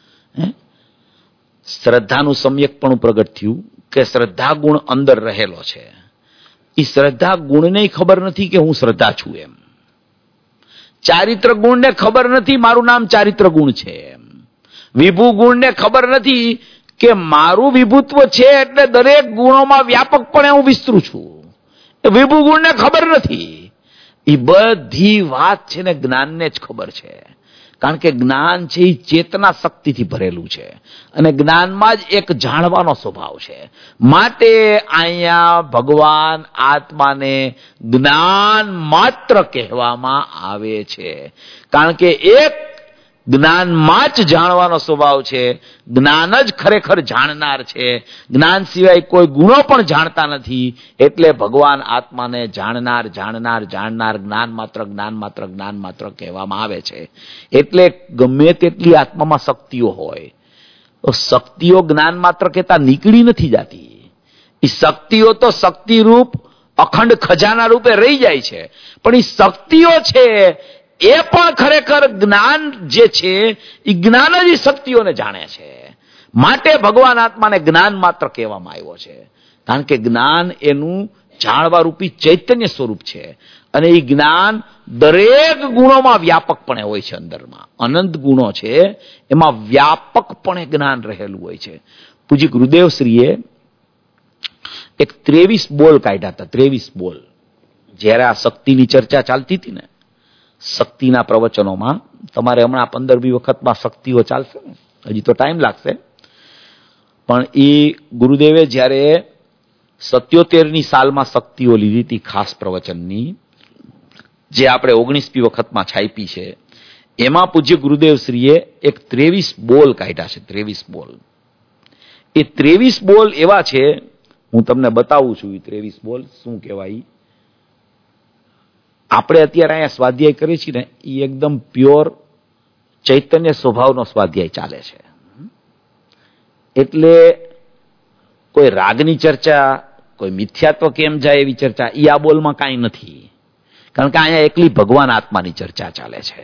શ્રદ્ધાનું સમ્યકપણું પ્રગટ થયું કે શ્રદ્ધા ગુણ અંદર રહેલો છે. એ શ્રદ્ધા ગુણને ખબર નથી કે હું શ્રદ્ધા છું એમ. ચારિત્ર ગુણને ખબર નથી મારું નામ ચારિત્ર ગુણ છે એમ. વિભુ ગુણને ખબર નથી કે મારું વિભુત્વ છે એટલે દરેક ગુણોમાં વ્યાપકપણે હું વિસ્તરું છું. વિભુ ગુણને ખબર નથી. એ બધી વાત છે ને જ્ઞાનને જ ખબર છે. કારણ કે જ્ઞાન છે એ ચેતના શક્તિથી ભરેલું છે અને જ્ઞાનમાં જ એક જાણવાનો સ્વભાવ છે. માટે અહીંયા ભગવાન આત્માને જ્ઞાન માત્ર કહેવામાં આવે છે. કારણ કે એક જ્ઞાનમાં જ જાણવાનો સ્વભાવ છે. જ્ઞાન જ ખરેખર જાણનાર છે. જ્ઞાન સિવાય કોઈ ગુણો પણ જાણતા નથી. એટલે ભગવાન આત્માને જાણનાર જાણનાર જાણનાર જ્ઞાન માત્ર કહેવામાં આવે છે. એટલે ગમે તેટલી આત્મામાં શક્તિઓ હોય તો શક્તિઓ જ્ઞાન માત્ર કહેતા નીકળી નથી જતી. એ શક્તિઓ તો શક્તિરૂપ અખંડ ખજાના રૂપે રહી જાય છે. પણ એ શક્તિઓ છે એ પણ ખરેખર જ્ઞાન જે છે એ જ્ઞાન જ શક્તિઓને જાણે છે. માટે ભગવાન આત્માને જ્ઞાન માત્ર કહેવામાં આવ્યો છે. કારણ કે જ્ઞાન એનું જાણવા રૂપી ચૈતન્ય સ્વરૂપ છે અને એ જ્ઞાન દરેક ગુણોમાં વ્યાપકપણે હોય છે. અંદરમાં અનંત ગુણો છે એમાં વ્યાપકપણે જ્ઞાન રહેલું હોય છે. પૂજ્ય ગુરુદેવશ્રીએ એક 23 બોલ કાઢ્યા હતા. 23 બોલ. જ્યારે આ શક્તિની ચર્ચા ચાલતી હતી ને, શક્તિના પ્રવચનોમાં, તમારે હમણાં 15મી વખતમાં શક્તિઓ ચાલશે ને, હજી તો ટાઈમ લાગશે, પણ એ ગુરુદેવે જ્યારે 77ની સાલમાં શક્તિઓ લીધી હતી ખાસ પ્રવચનની, જે આપણે 19મી વખતમાં છાપી છે, એમાં પૂજ્ય ગુરુદેવશ્રીએ એક 23 બોલ કાઢ્યા છે. 23 બોલ. એ 23 બોલ એવા છે, હું તમને બતાવું છું. એ 23 બોલ શું કહેવાય. આપણે અત્યારે અહીંયા સ્વાધ્યાય કરીએ છીએ ને, એ એકદમ પ્યોર ચૈતન્ય સ્વભાવનો સ્વાધ્યાય ચાલે છે. એટલે કોઈ રાગની ચર્ચા, કોઈ મિથ્યાત્વ કેમ જાય એવી ચર્ચા એ આ બોલમાં કાંઈ નથી. કારણ કે અહીંયા એકલી ભગવાન આત્માની ચર્ચા ચાલે છે.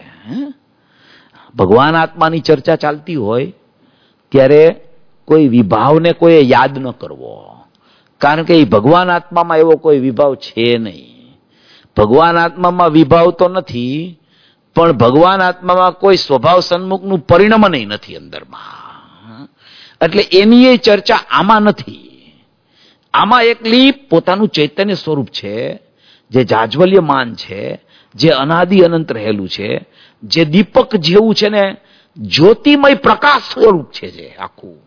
ભગવાન આત્માની ચર્ચા ચાલતી હોય ત્યારે કોઈ વિભાવને કોઈ યાદ ન કરવો. કારણ કે એ ભગવાન આત્મામાં એવો કોઈ વિભાવ છે નહીં. ભગવાન આત્મામાં વિભાવ તો નથી, પણ ભગવાન આત્મામાં કોઈ સ્વભાવ સન્મુખનું પરિણમન નથી અંદરમાં. એટલે એની એ ચર્ચા આમાં નથી. આમાં એકલી પોતાનું ચૈતન્ય સ્વરૂપ છે, જે જાજ્વલ્યમાન છે, જે અનાદિ અનંત રહેલું છે, જે દીપક જેવું છે ને, જ્યોતિમય પ્રકાશ સ્વરૂપ છે. જે આખું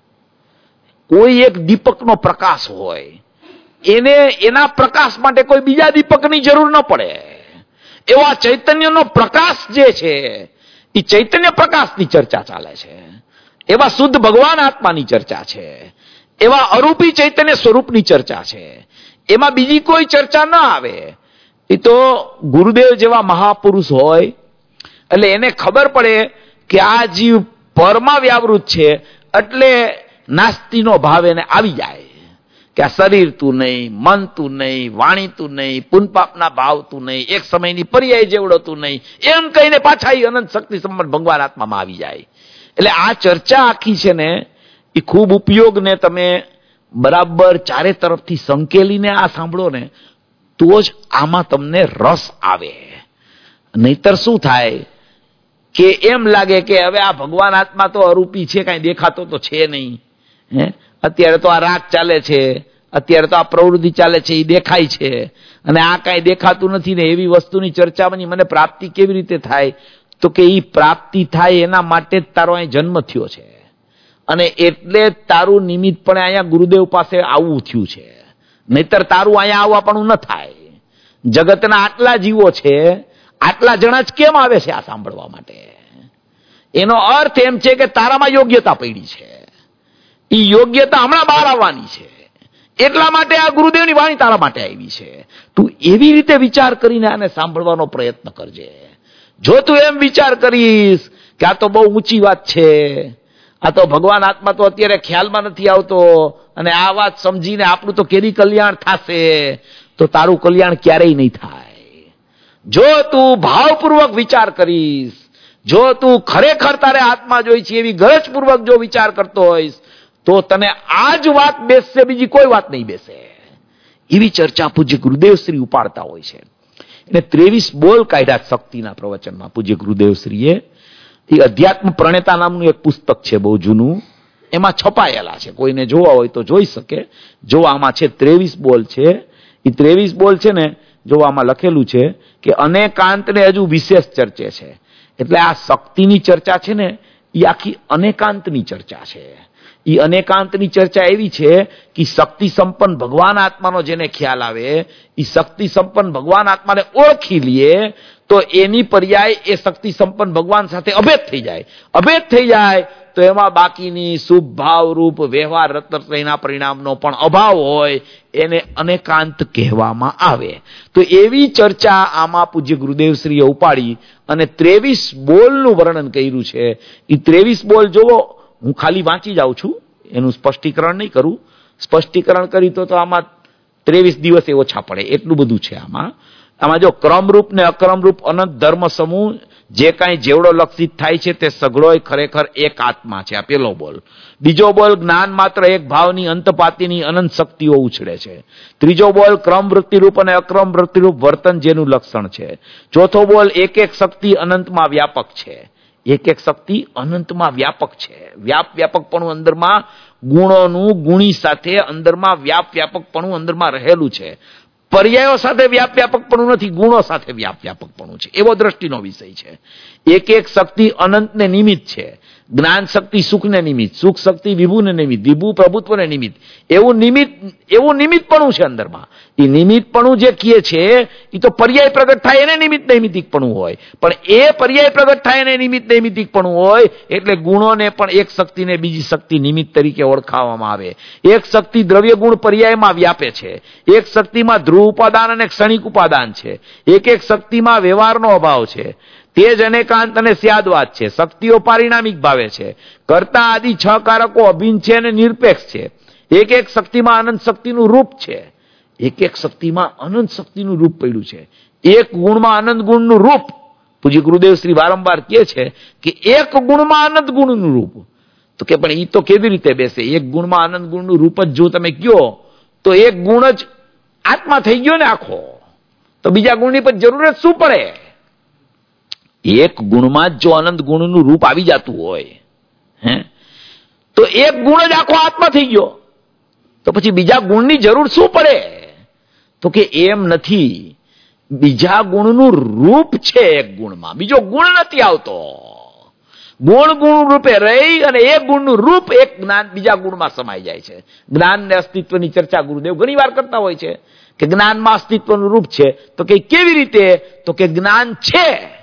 કોઈ એક દીપકનો પ્રકાશ હોય, એને એના પ્રકાશ માટે કોઈ બીજા દીપકની જરૂર ન પડે. એવા ચૈતન્યનો પ્રકાશ જે છે એ ચૈતન્ય પ્રકાશની ચર્ચા ચાલે છે. એવા શુદ્ધ ભગવાન આત્માની ચર્ચા છે. એવા અરૂપી ચૈતન્ય સ્વરૂપની ચર્ચા છે. એમાં બીજી કોઈ ચર્ચા ન આવે. એ તો ગુરુદેવ જેવા મહાપુરુષ હોય એટલે એને ખબર પડે કે આ જીવ પરમાં વ્યાવૃત છે, એટલે નાસ્તિનો ભાવ એને આવી જાય કે આ શરીર તું નહીં, મન તું નહીં, વાણી તું નહીં, પુનપાપના ભાવ તું નહીં, એક સમયની પર્યાય જેવડો તું નહીં, એમ કહીને પાછા એ અનંત શક્તિ સંબંધ ભગવાન આત્મામાં આવી જાય. એટલે આ ચર્ચા આખી છે ને એ ખૂબ ઉપયોગને તમે બરાબર ચારે તરફથી સંકેલીને આ સાંભળો ને તો જ આમાં તમને રસ આવે. નહીતર શું થાય કે એમ લાગે કે હવે આ ભગવાન આત્મા તો અરૂપી છે, કાંઈ દેખાતો તો છે નહીં. અત્યારે તો આ રાગ ચાલે છે, અત્યારે તો આ પ્રવૃત્તિ ચાલે છે, એ દેખાય છે, અને આ કાંઈ દેખાતું નથી ને એવી વસ્તુની ચર્ચાની મને પ્રાપ્તિ કેવી રીતે થાય? તો કે એ પ્રાપ્તિ થાય એના માટે જ તારો અહીં જન્મ થયો છે, અને એટલે તારું નિમિત્તપણે અહીંયા ગુરુદેવ પાસે આવવું થયું છે. નહીતર તારું અહીંયા આવવા પણ ન થાય. જગતના આટલા જીવો છે, આટલા જણા જ કેમ આવે છે આ સાંભળવા માટે? એનો અર્થ એમ છે કે તારામાં યોગ્યતા પડી છે. એ યોગ્યતા હમણાં બહાર આવવાની છે. એટલા માટે આ ગુરુદેવની વાણી તારા માટે આવી છે. તું એવી રીતે વિચાર કરીને આને સાંભળવાનો પ્રયત્ન કરજે. જો તું એમ વિચાર કરીશ કે આ તો બહુ ઊંચી વાત છે, આ તો ભગવાન આત્મા તો અત્યારે ખ્યાલમાં નથી આવતો, અને આ વાત સમજીને આપણું તો કેરી કલ્યાણ થશે, તો તારું કલ્યાણ ક્યારેય નહીં થાય. જો તું ભાવપૂર્વક વિચાર કરીશ, જો તું ખરેખર તારે આત્મા જોઈ છે એવી ગરજપૂર્વક જો વિચાર કરતો હોઈશ, તો તને આ જ વાત બેસશે, બીજી કોઈ વાત નહીં બેસે. એવી ચર્ચા પૂજ્ય ગુરુદેવશ્રી ઉપાડતા હોય છે. એને 23 બોલ કાઢ્યા શક્તિના પ્રવચનમાં પૂજ્ય ગુરુદેવશ્રીએ. એ અધ્યાત્મ પ્રણેતા નામનું એક પુસ્તક છે, બહુ જૂનું, એમાં છપાયેલા છે. કોઈને જોવા હોય તો જોઈ શકે. જો આમાં છે 23 બોલ છે. એ 23 બોલ છે ને જો આમાં લખેલું છે કે અનેકાંતને હજુ વિશેષ ચર્ચે છે. એટલે આ શક્તિની ચર્ચા છે ને એ આખી અનેકાંતની ચર્ચા છે. એ અનેકાંતની ચર્ચા એવી છે કે શક્તિ સંપન્ન ભગવાન આત્માનો જેને ખ્યાલ આવે એ શક્તિ સંપન્ન ભગવાન આત્માને ઓળખી લે તો એની પર્યાય એ શક્તિ સંપન્ન ભગવાન સાથે અભેદ થઈ જાય. અભેદ થઈ જાય તો એમાં બાકીની શુભ ભાવ રૂપ વ્યવહાર રત્નત્રયના પરિણામનો પણ અભાવ હોય એને અનેકાંત કહેવામાં આવે. તો એવી ચર્ચા આમાં પૂજ્ય ગુરુદેવશ્રીએ ઉપાડી અને 23 બોલનું વર્ણન કર્યું છે. એ 23 બોલ જોવો, હું ખાલી વાંચી જાઉં છું, એનું સ્પષ્ટીકરણ નહીં કરું. સ્પષ્ટીકરણ કરી તો આમાં 23 દિવસે ઓછા પડે એટલું બધું છે આમાં. આમાં જો ક્રમરૂપ ને અક્રમરૂપ અનંત ધર્મ સમૂહ જે કાંઈ જેવડો લક્ષિત થાય છે તે સઘળોય ખરેખર એક આત્મા છે. આ પેલો બોલ. બીજો બોલ જ્ઞાન માત્ર એક ભાવની અંતપાતીની અનંત શક્તિઓ ઉછળે છે. ત્રીજો બોલ ક્રમ વૃત્તિરૂપ અને અક્રમ વૃત્તિરૂપ વર્તન જેનું લક્ષણ છે. ચોથો બોલ એક એક શક્તિ અનંતમાં વ્યાપક છે. એક એક શક્તિ અનંતમાં વ્યાપક છે. વ્યાપકપણું અંદરમાં ગુણોનું ગુણી સાથે અંદરમાં વ્યાપકપણું અંદરમાં રહેલું છે. પર્યાયો સાથે વ્યાપકપણું નથી, ગુણો સાથે વ્યાપકપણું છે. એવો દ્રષ્ટિનો વિષય છે. એક એક શક્તિ અનંતને નિમિત્ત છે. જ્ઞાન શક્તિ સુખને નિમિત્ત, સુખ શક્તિ વિભુને નિમિત્ત, વિભુ પ્રભુત્વને નિમિત્ત. એવું નિમિત્તપણું છે અંદરમાં. એ નિમિત્તપણું જે કહે છે એ તો પર્યાય પ્રગટ થાય એને નિમિત્ત નૈમિત્તિકપણું હોય. પણ એ પર્યાય પ્રગટ થાય એને નિમિત્ત નૈમિત્તિકપણું હોય એટલે ગુણોને પણ એક શક્તિને બીજી શક્તિ નિમિત્ત તરીકે ઓળખાવવામાં આવે. એક શક્તિ દ્રવ્ય ગુણ પર્યાયમાં વ્યાપે છે. એક શક્તિમાં ધ્રુવ ઉપાદાન અને ક્ષણિક ઉપાદાન છે. એક એક શક્તિમાં વ્યવહારનો અભાવ છે. તેજ અનેકાંત અને સ્યાદવાદ છે. શક્તિઓ પારિણામિક ભાવે છે. કર્તા આદિ 6 કારકો અભિન્ન છે અને નિરપેક્ષ છે. એક એક શક્તિમાં અનંત શક્તિનું રૂપ છે. એક એક શક્તિમાં અનંત શક્તિનું રૂપ પડ્યું છે. એક ગુણમાં અનંત ગુણનું રૂપ. પૂજ્ય ગુરુદેવ શ્રી વારંવાર કહે છે કે એક ગુણમાં અનંત ગુણનું રૂપ. તો કે પણ એ તો કેવી રીતે બેસે? એક ગુણમાં અનંત ગુણનું રૂપ જ જો તમે કયો તો એક ગુણ જ આત્મા થઈ ગયો ને આખો. તો બીજા ગુણની પર જરૂરત શું પડે? એક ગુણમાં જ જો અનંત ગુણનું રૂપ આવી જતું હોય તો એક ગુણ જ આખો આત્મા થઈ ગયો. તો પછી બીજા ગુણની જરૂર શું પડે? તો કે એમ નથી. બીજા ગુણનું રૂપ છે એક ગુણમાં, બીજો ગુણ નથી આવતો. ગુણ રૂપે રહી અને એક ગુણનું રૂપ એક જ્ઞાન બીજા ગુણમાં સમાઈ જાય છે. જ્ઞાન ને અસ્તિત્વની ચર્ચા ગુરુદેવ ઘણી વાર કરતા હોય છે કે જ્ઞાનમાં અસ્તિત્વનું રૂપ છે. તો કે કેવી રીતે? તો કે જ્ઞાન છે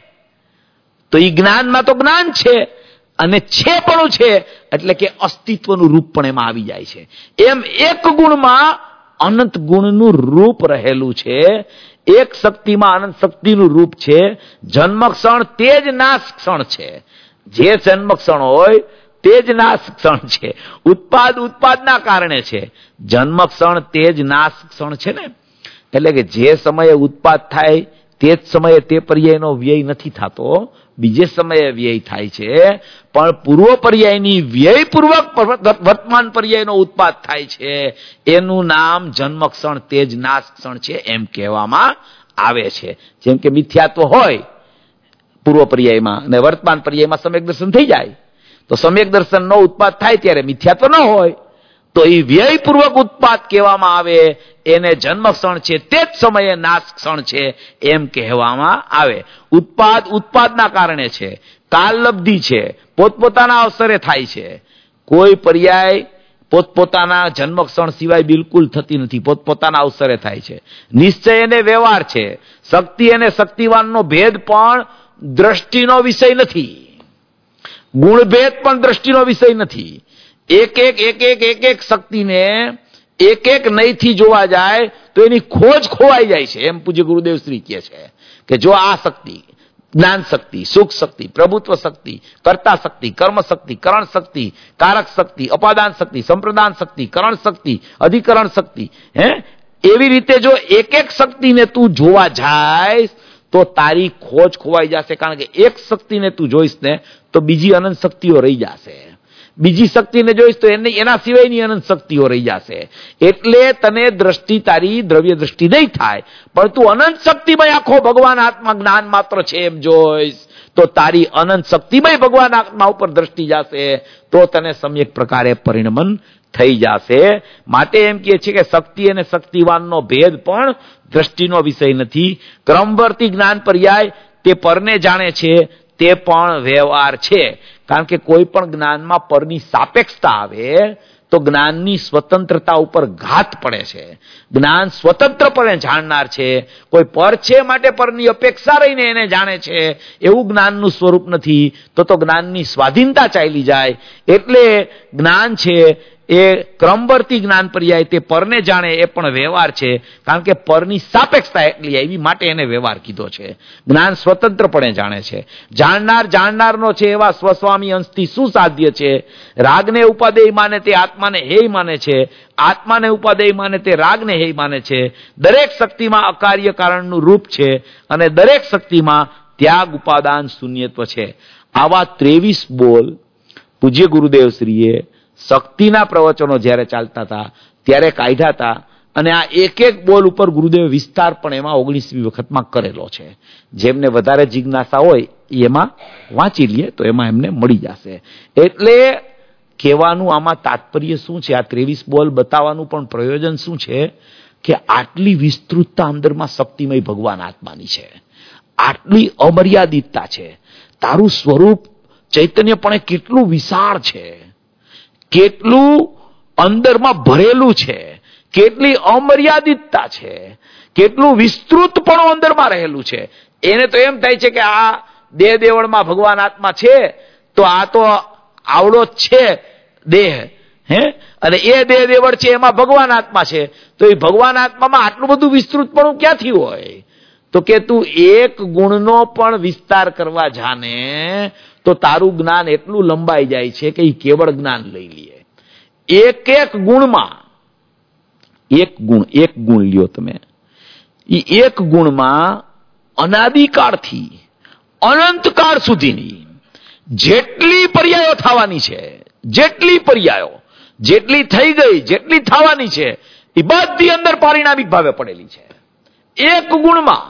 તો એ જ્ઞાનમાં તો જ્ઞાન છે અને છે પણ છે એટલે કે અસ્તિત્વનું રૂપ પણ એમાં આવી જાય છે. એમ એક ગુણમાં અનંત ગુણનું રૂપ રહેલું છે. એક શક્તિમાં અનંત શક્તિનું રૂપ છે. જન્મ ક્ષણ તે જ નાશ ક્ષણ છે. જે જન્મ ક્ષણ હોય તે જ નાશ ક્ષણ છે. ઉત્પાદના કારણે છે. જન્મ ક્ષણ તે જ નાશ ક્ષણ છે ને. એટલે કે જે સમયે ઉત્પાદ થાય તે જ સમયે તે પર્યાયનો વ્યય નથી થતો, બીજે સમયે વ્યય થાય છે. પણ પૂર્વ પર્યાયની વ્યયપૂર્વક વર્તમાન પર્યાયનો ઉત્પાદ થાય છે. એનું નામ જન્મ ક્ષણ તે જ નાશ ક્ષણ છે એમ કહેવામાં આવે છે. જેમ કે મિથ્યાત્વ હોય પૂર્વ પર્યાયમાં અને વર્તમાન પર્યાયમાં સમ્યક દર્શન થઈ જાય તો સમ્યક દર્શનનો ઉત્પાદ થાય ત્યારે મિથ્યાત્વ ન હોય તો એ વ્યયપૂર્વક ઉત્પાદ કહેવામાં આવે. એને જન્મ ક્ષણ છે તે જ સમયે નાશ ક્ષણ છે એમ કહેવામાં આવે. ઉત્પાદના કારણે છે. કાલલબ્ધિ છે. પોતપોતાના અવસરે થાય છે. કોઈ પર્યાય પોતપોતાના જન્મ ક્ષણ સિવાય બિલકુલ થતી નથી, પોતપોતાના અવસરે થાય છે. નિશ્ચય અને વ્યવહાર છે. શક્તિ અને શક્તિવાનનો ભેદ પણ દ્રષ્ટિનો વિષય નથી. ગુણભેદ પણ દ્રષ્ટિનો વિષય નથી. એક શક્તિને એક નહીથી જોવા જાય તો એની ખોજ ખોવાઈ જાય છે એમ પૂજ્ય ગુરુદેવ શ્રી કહે છે કે જો આ શક્તિ જ્ઞાન શક્તિ, સુખ શક્તિ, પ્રભુત્વ શક્તિ, કર્તા શક્તિ, કર્મ શક્તિ, કરણ શક્તિ, કારક શક્તિ, અપાદાન શક્તિ, સંપ્રદાન શક્તિ, કરણ શક્તિ, અધિકરણ શક્તિ, એવી રીતે જો એક શક્તિને તું જોવા જાય તો તારી ખોજ ખોવાઈ જશે. કારણ કે એક શક્તિને તું જોઈશ ને તો બીજી અનંત શક્તિઓ રહી જશે. બીજી શક્તિને જોઈશ તો એના સિવાયની અનંત શક્તિઓ રહી જશે. એટલે તને દ્રષ્ટિ તારી દ્રવ્ય દ્રષ્ટિ નહીં થાય, પણ તું અનંત શક્તિમય આખો ભગવાન આત્મા જ્ઞાન માત્ર છે એમ જોઈશ તો તારી અનંત શક્તિમય ભગવાન આત્મા ઉપર દ્રષ્ટિ જશે તો તને સમ્યક પ્રકારે પરિણમન થઈ જશે. માટે એમ કહે છે કે શક્તિ અને શક્તિવાનનો ભેદ પણ દ્રષ્ટિનો વિષય નથી. ક્રમવર્તી જ્ઞાન પર્યાય તે પરને જાણે છે, તે પણ વ્યવહાર છે. કારણ કે કોઈ પણ જ્ઞાનમાં પરની સાપેક્ષતા આવે તો જ્ઞાનની સ્વતંત્રતા ઉપર ઘાત પડે છે. જ્ઞાન સ્વતંત્રપણે જાણનાર છે. કોઈ પર છે માટે પરની અપેક્ષા રહીને એને જાણે છે, એવું જ્ઞાનનું સ્વરૂપ નથી. તો જ્ઞાનની સ્વાધીનતા ચાલી જાય. એટલે જ્ઞાન છે એ ક્રમવર્તી જ્ઞાન પર્યાય તે પરને જાણે, એ પણ વ્યવહાર છે. કારણ કે પરની સાપેક્ષતા એટલી આવી માટે એને વ્યવહાર કીધો છે. જ્ઞાન સ્વતંત્રપણે જાણે છે. જાણનારનો છે એવા સ્વસ્વામી અંશથી શું સાધ્ય છે? રાગને ઉપાદેય માને તે આત્માને હેય માને છે, આત્માને ઉપાદેય માને તે રાગને હેય માને છે. દરેક શક્તિમાં અકાર્ય કારણનું રૂપ છે અને દરેક શક્તિમાં ત્યાગ ઉપાદાન શૂન્યત્વ છે. આવા 23 બોલ પૂજ્ય ગુરુદેવ શ્રીએ શક્તિના પ્રવચનો જ્યારે ચાલતા હતા ત્યારે કાઢ્યા હતા. અને આ એક એક બોલ ઉપર ગુરુદેવ વિસ્તાર પણ એમાં 19મી વખતમાં કરેલો છે. જેમને વધારે જિજ્ઞાસા હોય એમાં વાંચી લઈએ તો એમાં એમને મળી જશે. એટલે કહેવાનું આમાં તાત્પર્ય શું છે? આ 23 બોલ બતાવવાનું પણ પ્રયોજન શું છે કે આટલી વિસ્તૃતતા અંદરમાં શક્તિમય ભગવાન આત્માની છે, આટલી અમર્યાદિતતા છે. તારું સ્વરૂપ ચૈતન્યપણે કેટલું વિશાળ છે, કેટલું અંદરમાં ભરેલું છે, કેટલી અમર્યાદિતતા છે, કેટલું વિસ્તૃતપણું અંદરમાં રહેલું છે. એને તો એમ થાય છે કે આ દેવળમાં ભગવાન આત્મા છે તો આ તો આવડો જ છે દેહ, અને એ દેવળ છે એમાં ભગવાન આત્મા છે. તો એ ભગવાન આત્મામાં આટલું બધું વિસ્તૃતપણું ક્યાંથી હોય? તો કે તું એક ગુણનો પણ વિસ્તાર કરવા જાને તો તારું જ્ઞાન એટલું લંબાઈ જાય છે કે એ કેવળ જ્ઞાન લઈ લે. એક એક ગુણમાં એક ગુણ લ્યો તમે, એ એક ગુણમાં અનાદિકાળથી અનંતકાળ સુધીની જેટલી પર્યાયો થવાની છે, જેટલી પર્યાયો, જેટલી થઈ ગઈ, જેટલી થવાની છે, એ બધી અંદર પારિણામિક ભાવે પડેલી છે. એક ગુણમાં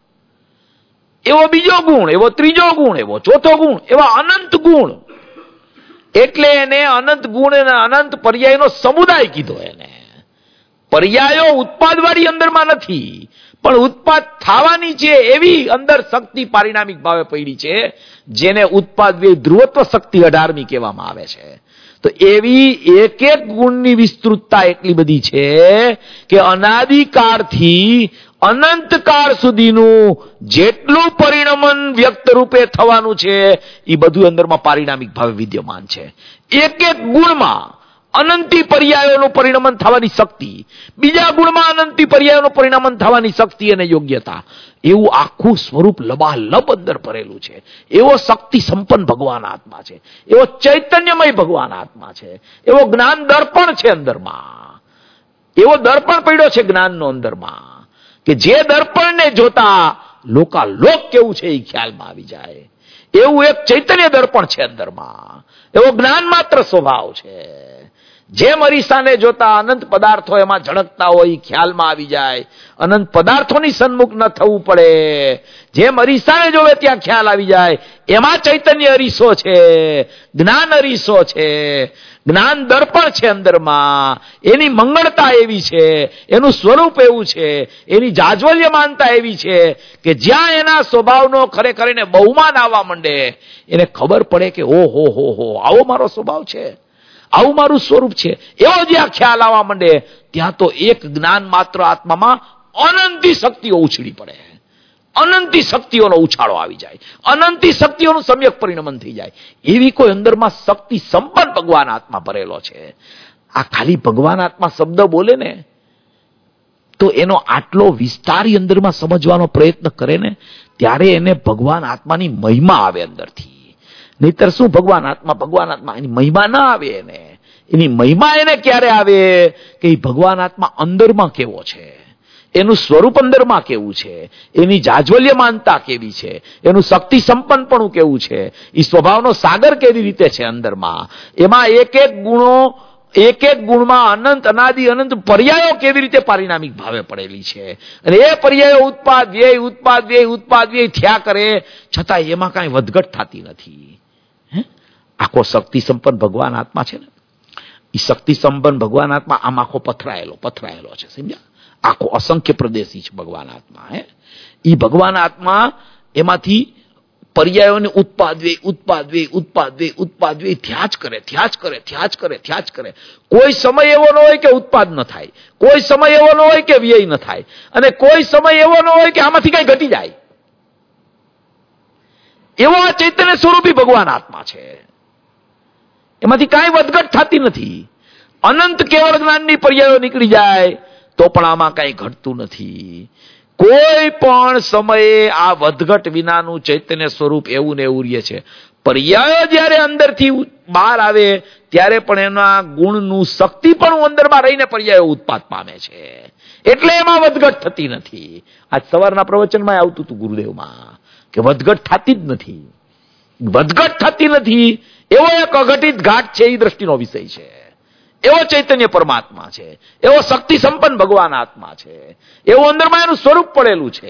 એવો બીજો ગુણ, એવો ત્રીજો ગુણ, એવો ચોથો ગુણ, એવા અનંત ગુણ. એટલે એને અનંત ગુણ અને અનંત પર્યાયનો સમુદાય કીધો. એને પર્યાયો ઉત્પાદવાળી અંદરમાં નથી, પણ ઉત્પાદ થવાની છે એવી અંદર શક્તિ પારિણામિક ભાવે પડી છે, જેને ઉત્પાદ ધ્રુવત્વ શક્તિ 18મી કહેવામાં આવે છે. તો એવી એક એક ગુણની વિસ્તૃતતા એટલી બધી છે કે અનાદિકાળથી અનંતકાળ સુધીનું જેટલું પરિણમન વ્યક્ત રૂપે થવાનું છે એ બધું અંદરમાં પારિણામિક ભાવે વિદ્યમાન છે. એક એક ગુણમાં અનંતી પર્યાયોનું પરિણમન થવાની શક્તિ, બીજા ગુણમાં અનંતી પર્યાયોનું પરિણમન થવાની શક્તિ અને યોગ્યતા, એવું આખું સ્વરૂપ લબાલબ અંદર ભરેલું છે. એવો શક્તિ સંપન્ન ભગવાન આત્મા છે, એવો ચૈતન્યમય ભગવાન આત્મા છે, એવો જ્ઞાન દર્પણ છે અંદરમાં, એવો દર્પણ પડ્યો છે જ્ઞાનનો અંદરમાં કે જે દર્પણને જોતા લોકાલોક કેવું છે એ ખ્યાલમાં આવી જાય. એવું એક ચૈતન્ય દર્પણ છે અંદરમાં, એવો જ્ઞાન માત્ર સ્વભાવ છે. જેમ અરીસાને જોતા અનંત પદાર્થો એમાં ઝળકતા હોય ખ્યાલમાં આવી જાય, અનંત પદાર્થોની સન્મુખ ન થવું પડે. જેમ અરીસાને જોવે ત્યાં ખ્યાલ આવી જાય, એમાં ચૈતન્ય અરીસો છે, જ્ઞાન અરીસો છે, જ્ઞાન દર્પણ છે અંદરમાં. એની મંગળતા એવી છે, એનું સ્વરૂપ એવું છે, એની જાજ્વલ્યમાનતા એવી છે કે જ્યાં એના સ્વભાવનો ખરેખર એને બહુમાન આવવા માંડે, એને ખબર પડે કે ઓહો હો, આવો મારો સ્વભાવ છે, આવું મારું સ્વરૂપ છે. એવો જ્યાં ખ્યાલ આવવા માંડે ત્યાં તો એક જ્ઞાન માત્ર આત્મામાં અનંતી શક્તિઓ ઉછળી પડે, અનંતી શક્તિઓનો ઉછાળો આવી જાય, અનંતી શક્તિઓનું સમ્યક પરિણમન થઈ જાય. એવી કોઈ અંદરમાં શક્તિ સંપન્ન ભગવાન આત્મા ભરેલો છે. આ ખાલી ભગવાન આત્મા શબ્દ બોલે ને તો એનો આટલો વિસ્તારી અંદરમાં સમજવાનો પ્રયત્ન કરે ને ત્યારે એને ભગવાન આત્માની મહિમા આવે અંદરથી. નહીતર શું ભગવાન આત્મા એની મહિમા ના આવે. એને એની મહિમા એને ક્યારે આવે કે એ ભગવાન આત્મા અંદરમાં કેવો છે, એનું સ્વરૂપ અંદરમાં કેવું છે, એની જાજ્વલ્યમાનતા કેવી છે, એનું શક્તિ સંપન્નપણું કેવું છે, એ સ્વભાવનો સાગર કેવી રીતે છે અંદરમાં. એમાં એક એક ગુણો, એક એક ગુણમાં અનંત અનાદિ અનંત પર્યાયો કેવી રીતે પારિણામિક ભાવે પડેલી છે. અને એ પર્યાયો ઉત્પાદ વ્યય ઉત્પાદ વ્યય ઉત્પાદ વ્યય થયા કરે છતાં એમાં કાંઈ વધઘટ થતી નથી. આખો શક્તિ સંપન્ન ભગવાન આત્મા છે ને એ શક્તિ સંપન્ન ભગવાન આત્મા આમ આખો પથરાયેલો છે, સમજ્યા? આખો અસંખ્ય પ્રદેશી છે ભગવાન આત્મા. એ ભગવાન આત્મા એમાંથી પર્યાયોને ઉત્પાદવે થયા જ કરે. કોઈ સમય એવો ન હોય કે ઉત્પાદ ન થાય, કોઈ સમય એવો ન હોય કે વ્યય ન થાય, અને કોઈ સમય એવો ન હોય કે આમાંથી કઈ ઘટી જાય. એવો આ ચૈતન્ય સ્વરૂપી ભગવાન આત્મા છે. એમાંથી કાંઈ વધઘટ થતી નથી. અનંત કેવળ જ્ઞાનની પર્યાયો નીકળી જાય તો પણ આમાં કાંઈ ઘટતું નથી. કોઈ પણ સમયે આ વધઘટ વિનાનું ચૈતન્ય સ્વરૂપ એવું ને એવું રહે છે. પર્યાયો જ્યારે અંદરથી બહાર આવે ત્યારે પણ એના ગુણનું શક્તિ પણ અંદરમાં રહીને પર્યાયો ઉત્પાદ પામે છે. એટલે એમાં વધઘટ થતી નથી. આજ સવારના પ્રવચનમાં આવતું હતું ગુરુદેવમાં કે વધઘટ થતી જ નથી. વધઘટ થતી નથી એવો એક અઘટિત ઘાટ છે. એ દ્રષ્ટિનો વિષય છે. એવો ચૈતન્ય પરમાત્મા છે, એવો શક્તિ સંપન્ન ભગવાન આત્મા છે, એવું અંદરમાં એનું સ્વરૂપ પડેલું છે.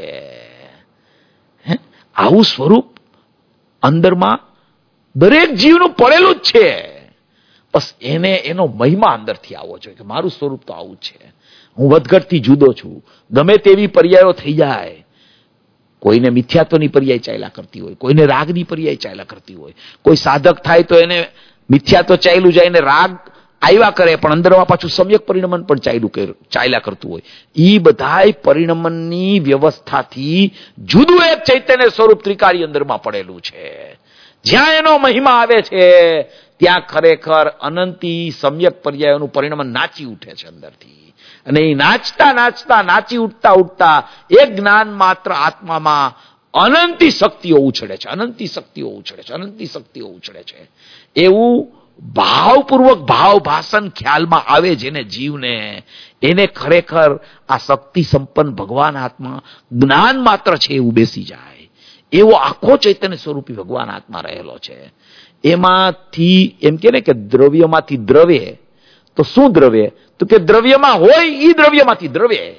આવું સ્વરૂપ અંદરમાં દરેક જીવનું પડેલું જ છે. બસ એનો મહિમા અંદરથી આવવો જોઈએ કે મારું સ્વરૂપ તો આવું છે. હું વધઘટથી જુદો છું. ગમે તેવી પર્યાયો થઈ જાય, કોઈને મિથ્યાત્વની પર્યાય ચાલ્યા કરતી હોય, કોઈને રાગની પર્યાય ચાલ્યા કરતી હોય, કોઈ સાધક થાય તો એને મિથ્યાત્વ ચાલ્યું જાય ને રાગ આવ્યા કરે, પણ અંદરમાં પાછું સમ્યક પરિણમન પણ ચાલ્યા કરતું હોય. એ બધાય પરિણમનની વ્યવસ્થાથી જુદું એક ચૈતન્ય સ્વરૂપ ત્રિકાળી અંદરમાં પડેલું છે. જ્યાં એનો મહિમા આવે છે ત્યાં ખરેખર અનંતી સમ્યક પર્યાયોનું પરિણમન નાચી ઉઠે છે અંદરથી. અને એ નાચી ઉઠતા એક જ્ઞાન માત્ર આત્મામાં અનંતી શક્તિઓ ઉછળે છે. એવું ભાવપૂર્વક ભાવ ભાષણ ખ્યાલમાં આવે જેને જીવને, એને ખરેખર આ શક્તિ સંપન્ન ભગવાન આત્મા જ્ઞાન માત્ર છે એવું બેસી જાય. એવો આખો ચૈતન્ય સ્વરૂપી ભગવાન આત્મા રહેલો છે. એમાંથી એમ કે ને કે દ્રવ્યમાંથી દ્રવ્ય, તો શું દ્રવ્ય? તો કે દ્રવ્યમાં હોય એ દ્રવ્યમાંથી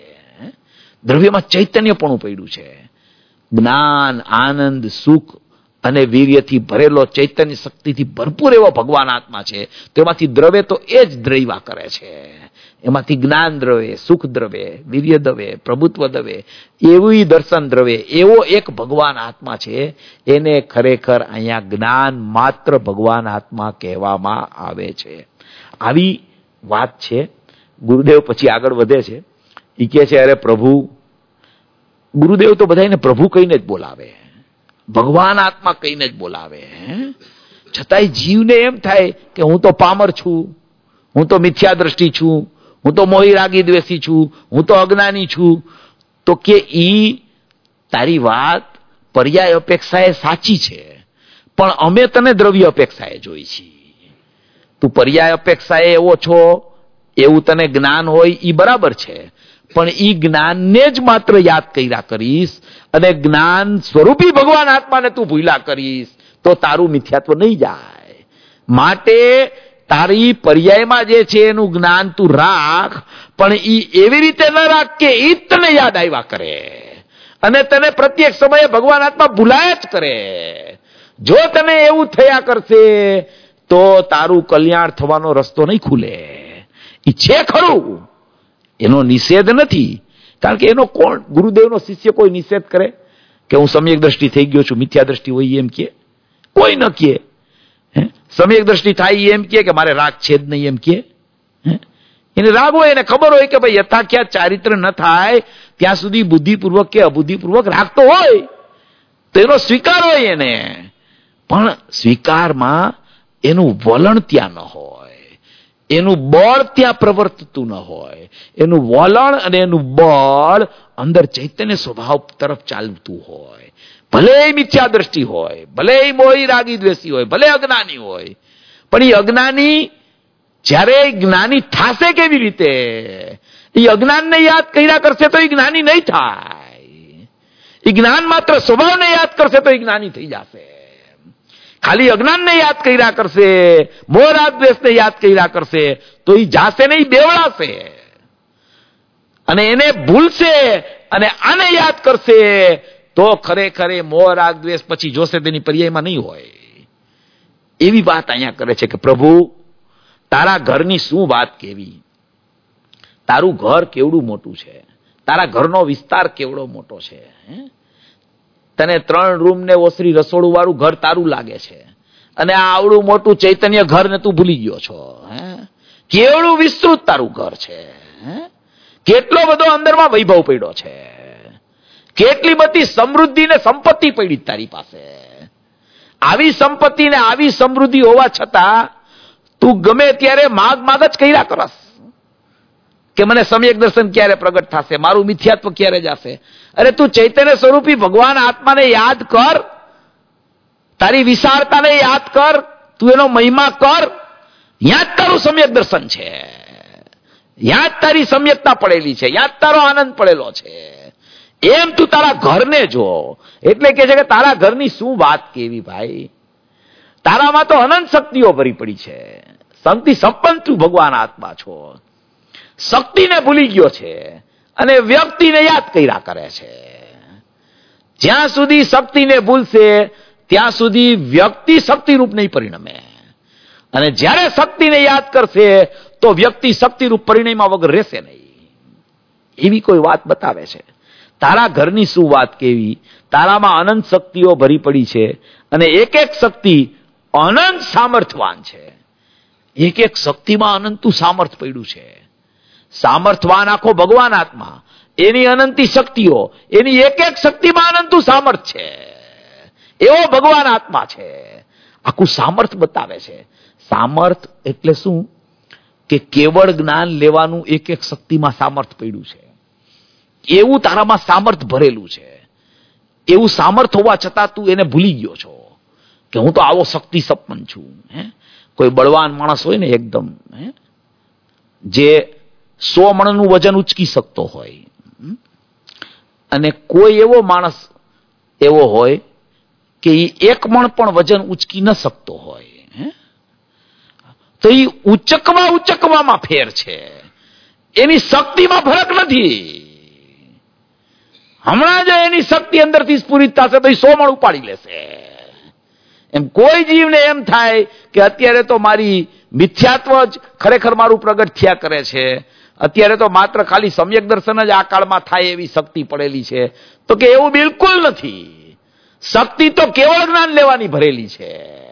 દ્રવ્યમાં ચૈતન્યપણું પડ્યું છે. જ્ઞાન, આનંદ, સુખ અને વીર્યથી ભરેલો ચૈતન્ય શક્તિથી ભરપૂર એવો ભગવાન આત્મા છે. તો એમાંથી દ્રવ્ય તો એ જ દ્રવ્યા કરે છે. એમાંથી જ્ઞાન દ્રવ્ય, સુખ દ્રવ્ય, વીર્ય દ્રવ્ય, પ્રભુત્વ દ્રવ્ય, એવું દર્શન દ્રવ્ય, એવો એક ભગવાન આત્મા છે. એને ખરેખર અહીંયા જ્ઞાન માત્ર ભગવાન આત્મા કહેવામાં આવે છે. આવી વાત છે. ગુરુદેવ પછી આગળ વધે છે. એ કહે છે અરે પ્રભુ, ગુરુદેવ તો બધાને પ્રભુ કહીને જ બોલાવે, ભગવાન આત્મા કહીને જ બોલાવે. છતાંય જીવને એમ થાય કે હું તો પામર છું, હું તો મિથ્યા દ્રષ્ટિ છું, હું તો મોહી રાગી દ્વેષી છું, હું તો અજ્ઞાની છું. તો કે ઈ તારી વાત પર્યાય અપેક્ષાએ સાચી છે, પણ અમે તને દ્રવ્ય અપેક્ષાએ જોઈ છીએ. તું પર્યાય અપેક્ષાએ એવો છો એવું તને જ્ઞાન હોય ઈ બરાબર છે, પણ ઈ જ્ઞાનને જ માત્ર યાદ કર્યા કરીશ અને જ્ઞાન સ્વરૂપી ભગવાન આત્માને તું ભૂલ્યા કરીશ તો તારું મિથ્યાત્વ નહીં જાય. માટે તારી પર્યાયમાં જે છે એનું જ્ઞાન તું રાખ, પણ ઈ એવી રીતે ન રાખ કે ઈ જ તને યાદ આવ્યા કરે અને તને પ્રત્યેક સમયે ભગવાન આત્મા ભૂલાયા જ કરે. જો તને એવું થયા કરશે તો તારું કલ્યાણ થવાનો રસ્તો નહીં ખુલે. ઈ છે ખરું, એનો નિષેધ નથી, કારણ કે એનો કોણ ગુરુદેવનો શિષ્ય કોઈ નિષેધ કરે કે હું સમ્યક દ્રષ્ટિ થઈ ગયો છું, મિથ્યા દ્રષ્ટિ હોય એમ કે કોઈ ન કે. સમ્યક દ્રષ્ટિ થાય એમ કે મારે રાગ છે જ નહીં એમ કે. એને રાગ હોય, એને ખબર હોય કે ભાઈ યથાખ્યાત ચારિત્ર ન થાય ત્યાં સુધી બુદ્ધિપૂર્વક કે અબુદ્ધિપૂર્વક રાગ તો હોય, તો એનો સ્વીકાર હોય એને, પણ સ્વીકારમાં એનું વલણ ત્યાં ન હોય, એનું બળ ત્યાં પ્રવર્તતું ન હોય. એનું વલણ અને એનું બળ અંદર ચૈતન્ય સ્વભાવ તરફ ચાલતું હોય. ભલે મિથ્યા દ્રષ્ટિ હોય, ભલે મોહી રાગી દ્વેષી હોય, ભલે અજ્ઞાની હોય, પણ એ અજ્ઞાની જ્યારે જ્ઞાની થાશે કેવી રીતે? એ અજ્ઞાનને યાદ કર્યા કરશે તો એ જ્ઞાની નહીં થાય. એ જ્ઞાન માત્ર સ્વભાવને યાદ કરશે તો એ જ્ઞાની થઈ જશે. ખાલી અજ્ઞાનને યાદ કર્યા કરશે, મોહ રાગ દ્વેષને યાદ કર્યા કરશે તો એ જાશે ને, એ બેવડાશે અને એને ભૂલશે અને આને યાદ કરશે તો ખરેખર મોહ રાગ દ્વેષ પછી જોશે તેની પર્યાયમાં નહીં હોય. એવી વાત અહીંયા કરે છે કે પ્રભુ તારા ઘરની શું વાત કેવી, તારું ઘર કેવડું મોટું છે, તારા ઘરનો વિસ્તાર કેવડો મોટો છે. તને 3 રૂમ ને ઓસરી રસોડું વાળું ઘર તારું લાગે છે અને આ આવડું મોટું ચૈતન્ય ઘર ને તું ભૂલી ગયો છો. કેવડું વિસ્તૃત તારું ઘર છે, કેટલો બધો અંદરમાં વૈભવ પડ્યો છે, કેટલી બધી સમૃદ્ધિ ને સંપત્તિ પડી તારી પાસે. આવી સંપત્તિ ને આવી સમૃદ્ધિ હોવા છતાં તું ગમે ત્યારે માગ જ કર્યા કરસ કે મને સમ્યક દર્શન ક્યારે પ્રગટ થશે, મારું મિથ્યાત્વ ક્યારે જશે. અરે તું ચૈતન્ય સ્વરૂપી ભગવાન આત્માને યાદ કર, તારી વિશાળતાને યાદ કર, તું એનો મહિમા કર. યાં જ તારું સમ્યક દર્શન છે, યાં જ તારી સમ્યકતા પડેલી છે, યાં જ તારો આનંદ પડેલો છે. એમ તું તારા ઘરને જો. એટલે કે છે કે તારા ઘરની શું વાત કેવી ભાઈ, તારામાં તો અનંત શક્તિઓ ભરી પડી છે. શક્તિ સંપન્ન તું ભગવાન આત્મા છો. શક્તિને ભૂલી ગયો છે અને વ્યક્તિને યાદ કર્યા કરે છે. જ્યાં સુધી શક્તિને ભૂલશે ત્યાં સુધી વ્યક્તિ શક્તિરૂપ નહીં પરિણમે, અને જ્યારે શક્તિને યાદ કરશે તો વ્યક્તિ શક્તિરૂપ પરિણયમાં વગર રહેશે નહીં. એવી કોઈ વાત બતાવે છે. તારા ઘરની શું વાત કેવી, તારામાં અનંત શક્તિઓ ભરી પડી છે અને એક એક શક્તિ અનંત સામર્થવાન છે. એક એક શક્તિમાં અનંતું સામર્થ પડ્યું છે. સામર્થવાન આખો ભગવાન આત્મા, એની અનંતી શક્તિઓ, એની એક એક શક્તિમાં અનંતું સામર્થ છે. એવો ભગવાન આત્મા છે. આખું સામર્થ બતાવે છે. સામર્થ એટલે શું કે કેવળ જ્ઞાન લેવાનું એક એક શક્તિમાં સામર્થ પડ્યું છે. એવું તારામાં સામર્થ ભરેલું છે. એવું સામર્થ હોવા છતાં તું એને ભૂલી ગયો છો કે હું તો આવો શક્તિ સંપન્ન છું. કોઈ બળવાન માણસ હોય ને એકદમ, જે 100 મણનું વજન ઉચકી શકતો હોય, અને કોઈ એવો માણસ એવો હોય કે એ 1 મણ પણ વજન ઉચકી ન શકતો હોય, તો એ ઉચકવામાં ફેર છે, એની શક્તિમાં ફરક નથી. હમણાં જ એની શક્તિ અંદરથી સ્ફુરિત થશે તો એ 100 મણ ઉપાડી લેશે. એમ કોઈ જીવને એમ થાય કે અત્યારે તો મારી મિથ્યાત્વ જ ખરેખર મારું પ્રગટ થયા કરે છે, અત્યારે તો માત્ર ખાલી સમ્યક દર્શન જ આ કાળમાં થાય એવી શક્તિ પડેલી છે, તો કે એવું બિલકુલ નથી. શક્તિ તો કેવળ જ્ઞાન લેવાની ભરેલી છે,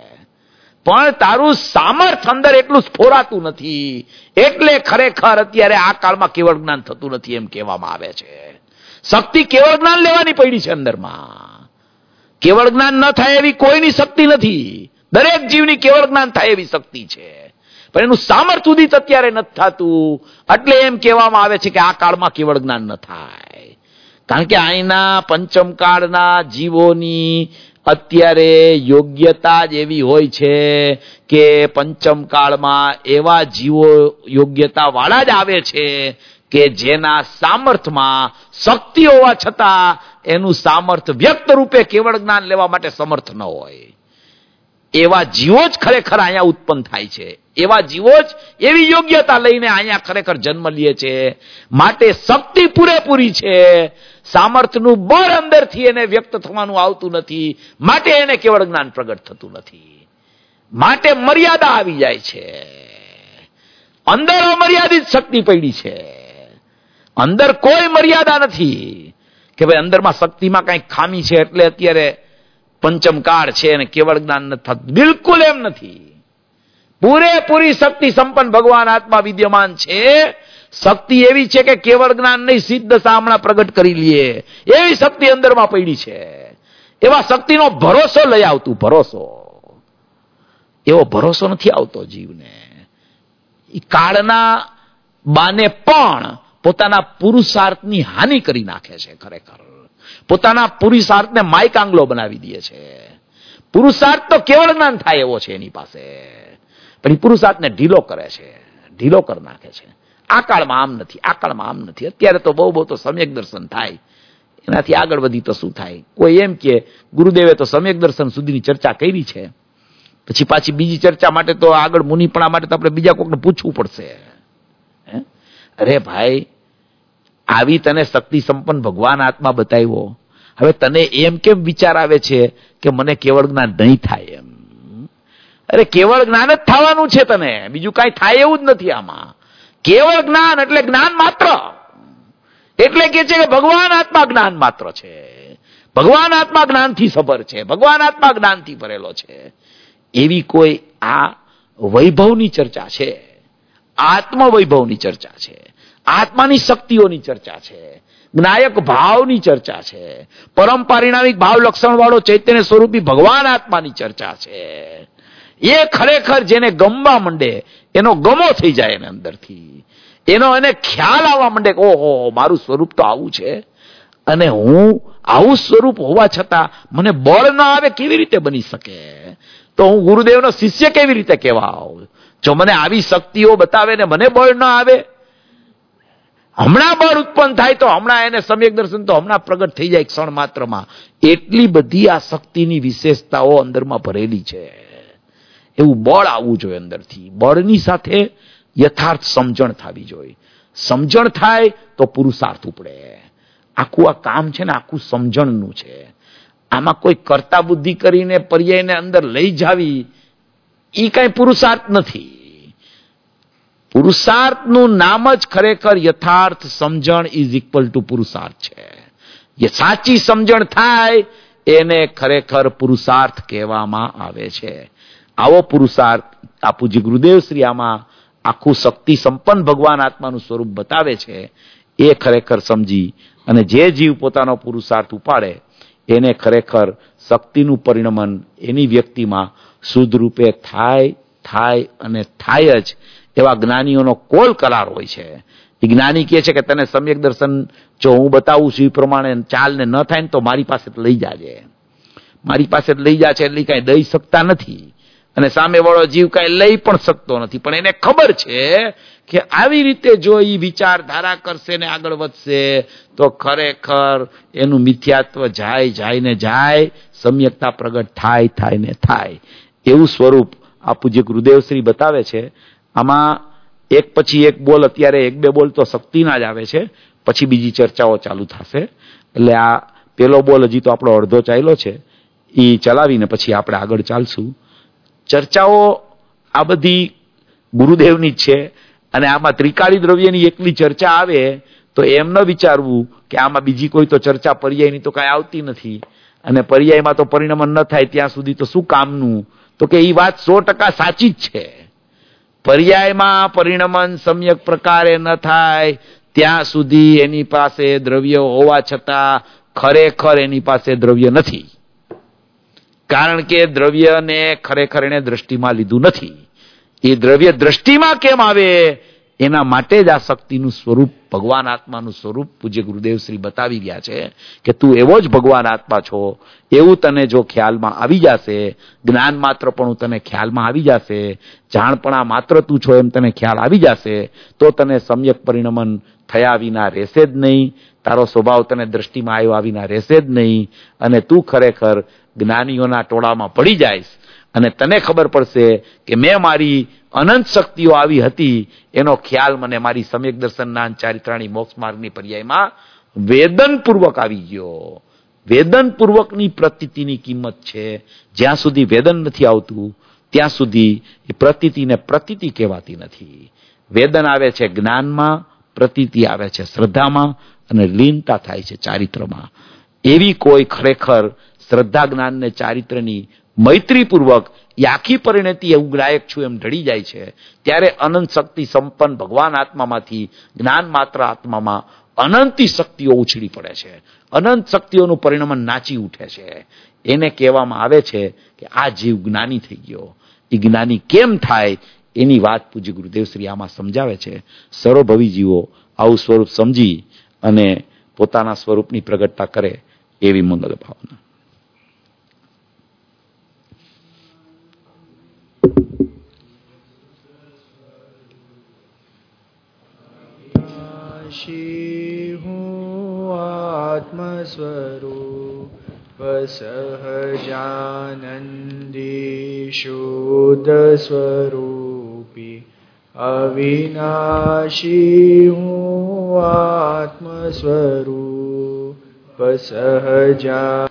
પણ તારું સામર્થ અંદર એટલું સ્ફોરાતું નથી, એટલે ખરેખર અત્યારે આ કાળમાં કેવળ જ્ઞાન થતું નથી એમ કહેવામાં આવે છે. શક્તિ કેવળ જ્ઞાન લેવાની પડી છે અંદરમાં. કેવળ જ્ઞાન ન થાય એવી કોઈની શક્તિ નથી. દરેક જીવની કેવળ જ્ઞાન થાય એવી શક્તિ છે, પણ એનું સામર્થ્ય ઉદિત અત્યારે નથી થતું. એટલે એમ કહેવામાં આવે છે કે આ કાળમાં કેવળ જ્ઞાન ન થાય, કારણ કે અહીંના પંચમકાળના જીવોની અત્યારે યોગ્યતા જ એવી હોય છે કે પંચમકાળમાં એવા જીવો યોગ્યતા વાળા જ આવે છે કે જેના સામર્થમાં શક્તિ હોવા છતાં એનું સામર્થ વ્યક્ત રૂપે કેવળ જ્ઞાન લેવા માટે સમર્થ ન હોય. એવા જીવો જ ખરેખર અહીંયા ઉત્પન્ન થાય છે. એવા જીવો જ એવી યોગ્યતા લઈને અહીંયા ખરેખર જન્મ લે છે. માટે શક્તિ પૂરેપૂરી છે, સામર્થ્યનું બળ અંદરથી એને વ્યક્ત થવાનું આવતું નથી, માટે એને કેવળ જ્ઞાન પ્રગટ થતું નથી. માટે મર્યાદા આવી જાય છે. અંદર અમર્યાદિત શક્તિ પડી છે, અંદર કોઈ મર્યાદા નથી કે ભાઈ અંદરમાં શક્તિમાં કઈ ખામી છે એટલે અત્યારે પંચમકાળ છે અને કેવળ જ્ઞાન નથી થતું. બિલકુલ એમ નથી. પૂરેપૂરી શક્તિ સંપન્ન ભગવાન આત્મા વિદ્યમાન છે. શક્તિ એવી છે કે કેવળ જ્ઞાન નહીં, સિદ્ધ દશા હમણાં પ્રગટ કરી લઈએ એવી શક્તિ અંદરમાં પડી છે. એવા શક્તિનો ભરોસો લઈ આવતું. ભરોસો એવો ભરોસો નથી આવતો જીવને. એ કાળના બાને પણ પોતાના પુરુષાર્થની હાનિ કરી નાખે છે. ખરેખર પોતાના પુરુષાર્થને માયકાંગલો બનાવી દે છે. પુરુષાર્થ તો કેવળ જ્ઞાન થાય એવો છે એની પાસે, પણ એ પુરુષાર્થને ઢીલો કરે છે, ઢીલો કરી નાખે છે. આ કાળમાં આમ નથી, આ કાળમાં આમ નથી. અત્યારે તો બહુ તો સમ્યક દર્શન થાય, એનાથી આગળ વધી તો શું થાય? કોઈ એમ કે ગુરુદેવે તો સમ્યક દર્શન સુધીની ચર્ચા કરી છે, પછી પાછી બીજી ચર્ચા માટે તો આગળ મુનિપણા માટે તો આપણે બીજા કોકને પૂછવું પડશે. અરે ભાઈ, આવી તને શક્તિ સંપન્ન ભગવાન આત્મા બતાવ્યો, હવે તને એમ કેમ વિચાર આવે છે કે મને કેવળ જ્ઞાન નહીં થાય? એમ અરે કેવળ જ્ઞાન જ થવાનું છે તને, બીજું કાંઈ થાય એવું જ નથી આમાં. કેવળ જ્ઞાન એટલે જ્ઞાન માત્ર. એટલે કે છે કે ભગવાન આત્મા જ્ઞાન માત્ર છે. ભગવાન આત્મા જ્ઞાનથી સભર છે, ભગવાન આત્મા જ્ઞાનથી ભરેલો છે. એવી કોઈ આ વૈભવની ચર્ચા છે, આત્મવૈભવની ચર્ચા છે, આત્માની શક્તિઓની ચર્ચા છે, જ્ઞાયક ભાવની ચર્ચા છે, પરમ પારિણામિક ભાવ લક્ષણ વાળો ચૈતન્ય સ્વરૂપી ભગવાન આત્માની ચર્ચા છે. એ ખરેખર જેને ગમવા માંડે એનો ગમો થઈ જાય એને અંદરથી, એને ખ્યાલ આવવા માંડે કે ઓહો મારું સ્વરૂપ તો આવું છે, અને હું આવું સ્વરૂપ હોવા છતાં મને બળ ન આવે કેવી રીતે બની શકે? તો હું ગુરુદેવનો શિષ્ય કેવી રીતે કહેવાઉં જો મને આવી શક્તિઓ બતાવે ને મને બળ ન આવે? હમણાં બળ ઉત્પન્ન થાય તો હમણાં એને સમ્યક દર્શન તો હમણાં પ્રગટ થઈ જાય ક્ષણ માત્રમાં. એટલી બધી આ શક્તિની વિશેષતાઓ અંદરમાં ભરેલી છે. એવું બળ આવવું જોઈએ અંદરથી. બળની સાથે યથાર્થ સમજણ થવી જોઈએ. સમજણ થાય તો પુરુષાર્થ ઉપડે. આખું આ કામ છે ને આખું સમજણનું છે. આમાં કોઈ કર્તા બુદ્ધિ કરીને પર્યાયને અંદર લઈ જાવી એ કઈ પુરુષાર્થ નથી. પુરુષાર્થનું નામ જ ખરેખર યથાર્થ સમજણ ઇઝ ઇક્વલ ટુ પુરુષાર્થ છે. એ સાચી સમજણ થાય એને ખરેખર પુરુષાર્થ કહેવામાં આવે છે. આવો પુરુષાર્થ આ પૂજ્ય ગુરુદેવ શ્રી આમાં આખું શક્તિ સંપન્ન ભગવાન આત્માનું સ્વરૂપ બતાવે છે. એ ખરેખર સમજી અને જે જીવ પોતાનો પુરુષાર્થ ઉપાડે એને ખરેખર શક્તિનું પરિણમન એની વ્યક્તિમાં શુદ્ધ રૂપે થાય અને થાય જ એવા જ્ઞાનીઓનો કોલ કરાર હોય છે. એ જ્ઞાની કહે છે કે તને સમ્યક દર્શન જો હું બતાવું છું એ પ્રમાણે ચાલને ન થાય ને તો મારી પાસે લઈ જાજે. મારી પાસે લઈ જા છે એટલે કઈ દઈ શકતા નથી, અને સામેવાળો જીવ કઈ લઈ પણ શકતો નથી. પણ એને ખબર છે કે આવી રીતે જો એ વિચારધારા કરશે ને આગળ વધશે તો ખરેખર એનું મિથ્યાત્વ જાય, સમ્યકતા પ્રગટ થાય. એવું સ્વરૂપ આ પૂજ્ય ગુરુદેવ શ્રી બતાવે છે. આમાં એક પછી એક બોલ, અત્યારે એક બે બોલ તો શક્તિના જ આવે છે, પછી બીજી ચર્ચાઓ ચાલુ થશે. એટલે આ પેલો બોલ હજી તો આપણો અડધો ચાલ્યો છે, એ ચલાવીને પછી આપણે આગળ ચાલશું. ચર્ચાઓ આ બધી ગુરુદેવની જ છે, અને આમાં ત્રિકાળી દ્રવ્યની એકલી ચર્ચા આવે તો એમ ન વિચારવું કે આમાં બીજી કોઈ તો ચર્ચા પર્યાયની તો કાંઈ આવતી નથી, અને પર્યાયમાં તો પરિણમન ન થાય ત્યાં સુધી તો શું કામનું? તો કે એ વાત 100% સાચી જ છે. પર્યાયમાં પરિણમન સમ્યક પ્રકારે ન થાય ત્યાં સુધી એની પાસે દ્રવ્ય હોવા છતાં ખરેખર એની પાસે દ્રવ્ય નથી. કારણ કે દ્રવ્યને ખરેખર એને દ્રષ્ટિમાં લીધું નથી. એ દ્રવ્ય દ્રષ્ટિમાં કેમ આવે એના માટે જ આ શક્તિનું સ્વરૂપ, ભગવાન આત્માનું સ્વરૂપ પૂજ્ય ગુરુદેવ શ્રી બતાવી ગયા છે કે તું એવો જ ભગવાન આત્મા છો. એવું તને જો ખ્યાલમાં આવી જશે, જ્ઞાન માત્ર પણ તને ખ્યાલમાં આવી જશે, જાણપણા માત્ર તું છો એમ તને ખ્યાલ આવી જશે, તો તને સમ્યક પરિણમન થયા વિના રહેશે જ નહીં. તારો સ્વભાવ તને દ્રષ્ટિમાં આવ્યા વિના રહેશે જ નહીં, અને તું ખરેખર જ્ઞાનીઓના ટોળામાં પડી જાયશ. અને તને ખબર પડશે કે મેં મારી અનંત શક્તિઓ આવી હતી એનો ખ્યાલ મને મારી સમ્યક દર્શનના ચારિત્રાણી મોક્ષ માર્ગની પર્યાયમાં વેદનપૂર્વક આવી ગયો. વેદનપૂર્વકની પ્રતીતિની કિંમત છે. જ્યાં સુધી વેદન નથી આવતું ત્યાં સુધી એ પ્રતીતિને પ્રતીતિ કહેવાતી નથી. વેદન આવે છે જ્ઞાનમાં, પ્રતીતિ આવે છે શ્રદ્ધામાં, અને લીનતા થાય છે ચારિત્રમાં. એવી કોઈ ખરેખર શ્રદ્ધા જ્ઞાન ને ચારિત્રની મૈત્રીપૂર્વક આખી પરિણતિ એવું ગ્રાહક છું એમ ઢળી જાય છે, ત્યારે અનંત શક્તિ સંપન્ન ભગવાન આત્મામાંથી જ્ઞાન માત્ર આત્મામાં અનંતી શક્તિઓ ઉછળી પડે છે. અનંત શક્તિઓનું પરિણમન નાચી ઉઠે છે. એને કહેવામાં આવે છે કે આ જીવ જ્ઞાની થઈ ગયો. એ જ્ઞાની કેમ થાય એની વાત પૂજ્ય ગુરુદેવ શ્રી આમાં સમજાવે છે. સર્વભવી જીવો આવું સ્વરૂપ સમજી અને પોતાના સ્વરૂપની પ્રગટતા કરે એવી મંગલ ભાવના. હું આત્મ સ્વરૂપ સહજાનંદી શુદ્ધ સ્વરૂપી અવિનાશી હું આત્મ સ્વરૂપ સહજા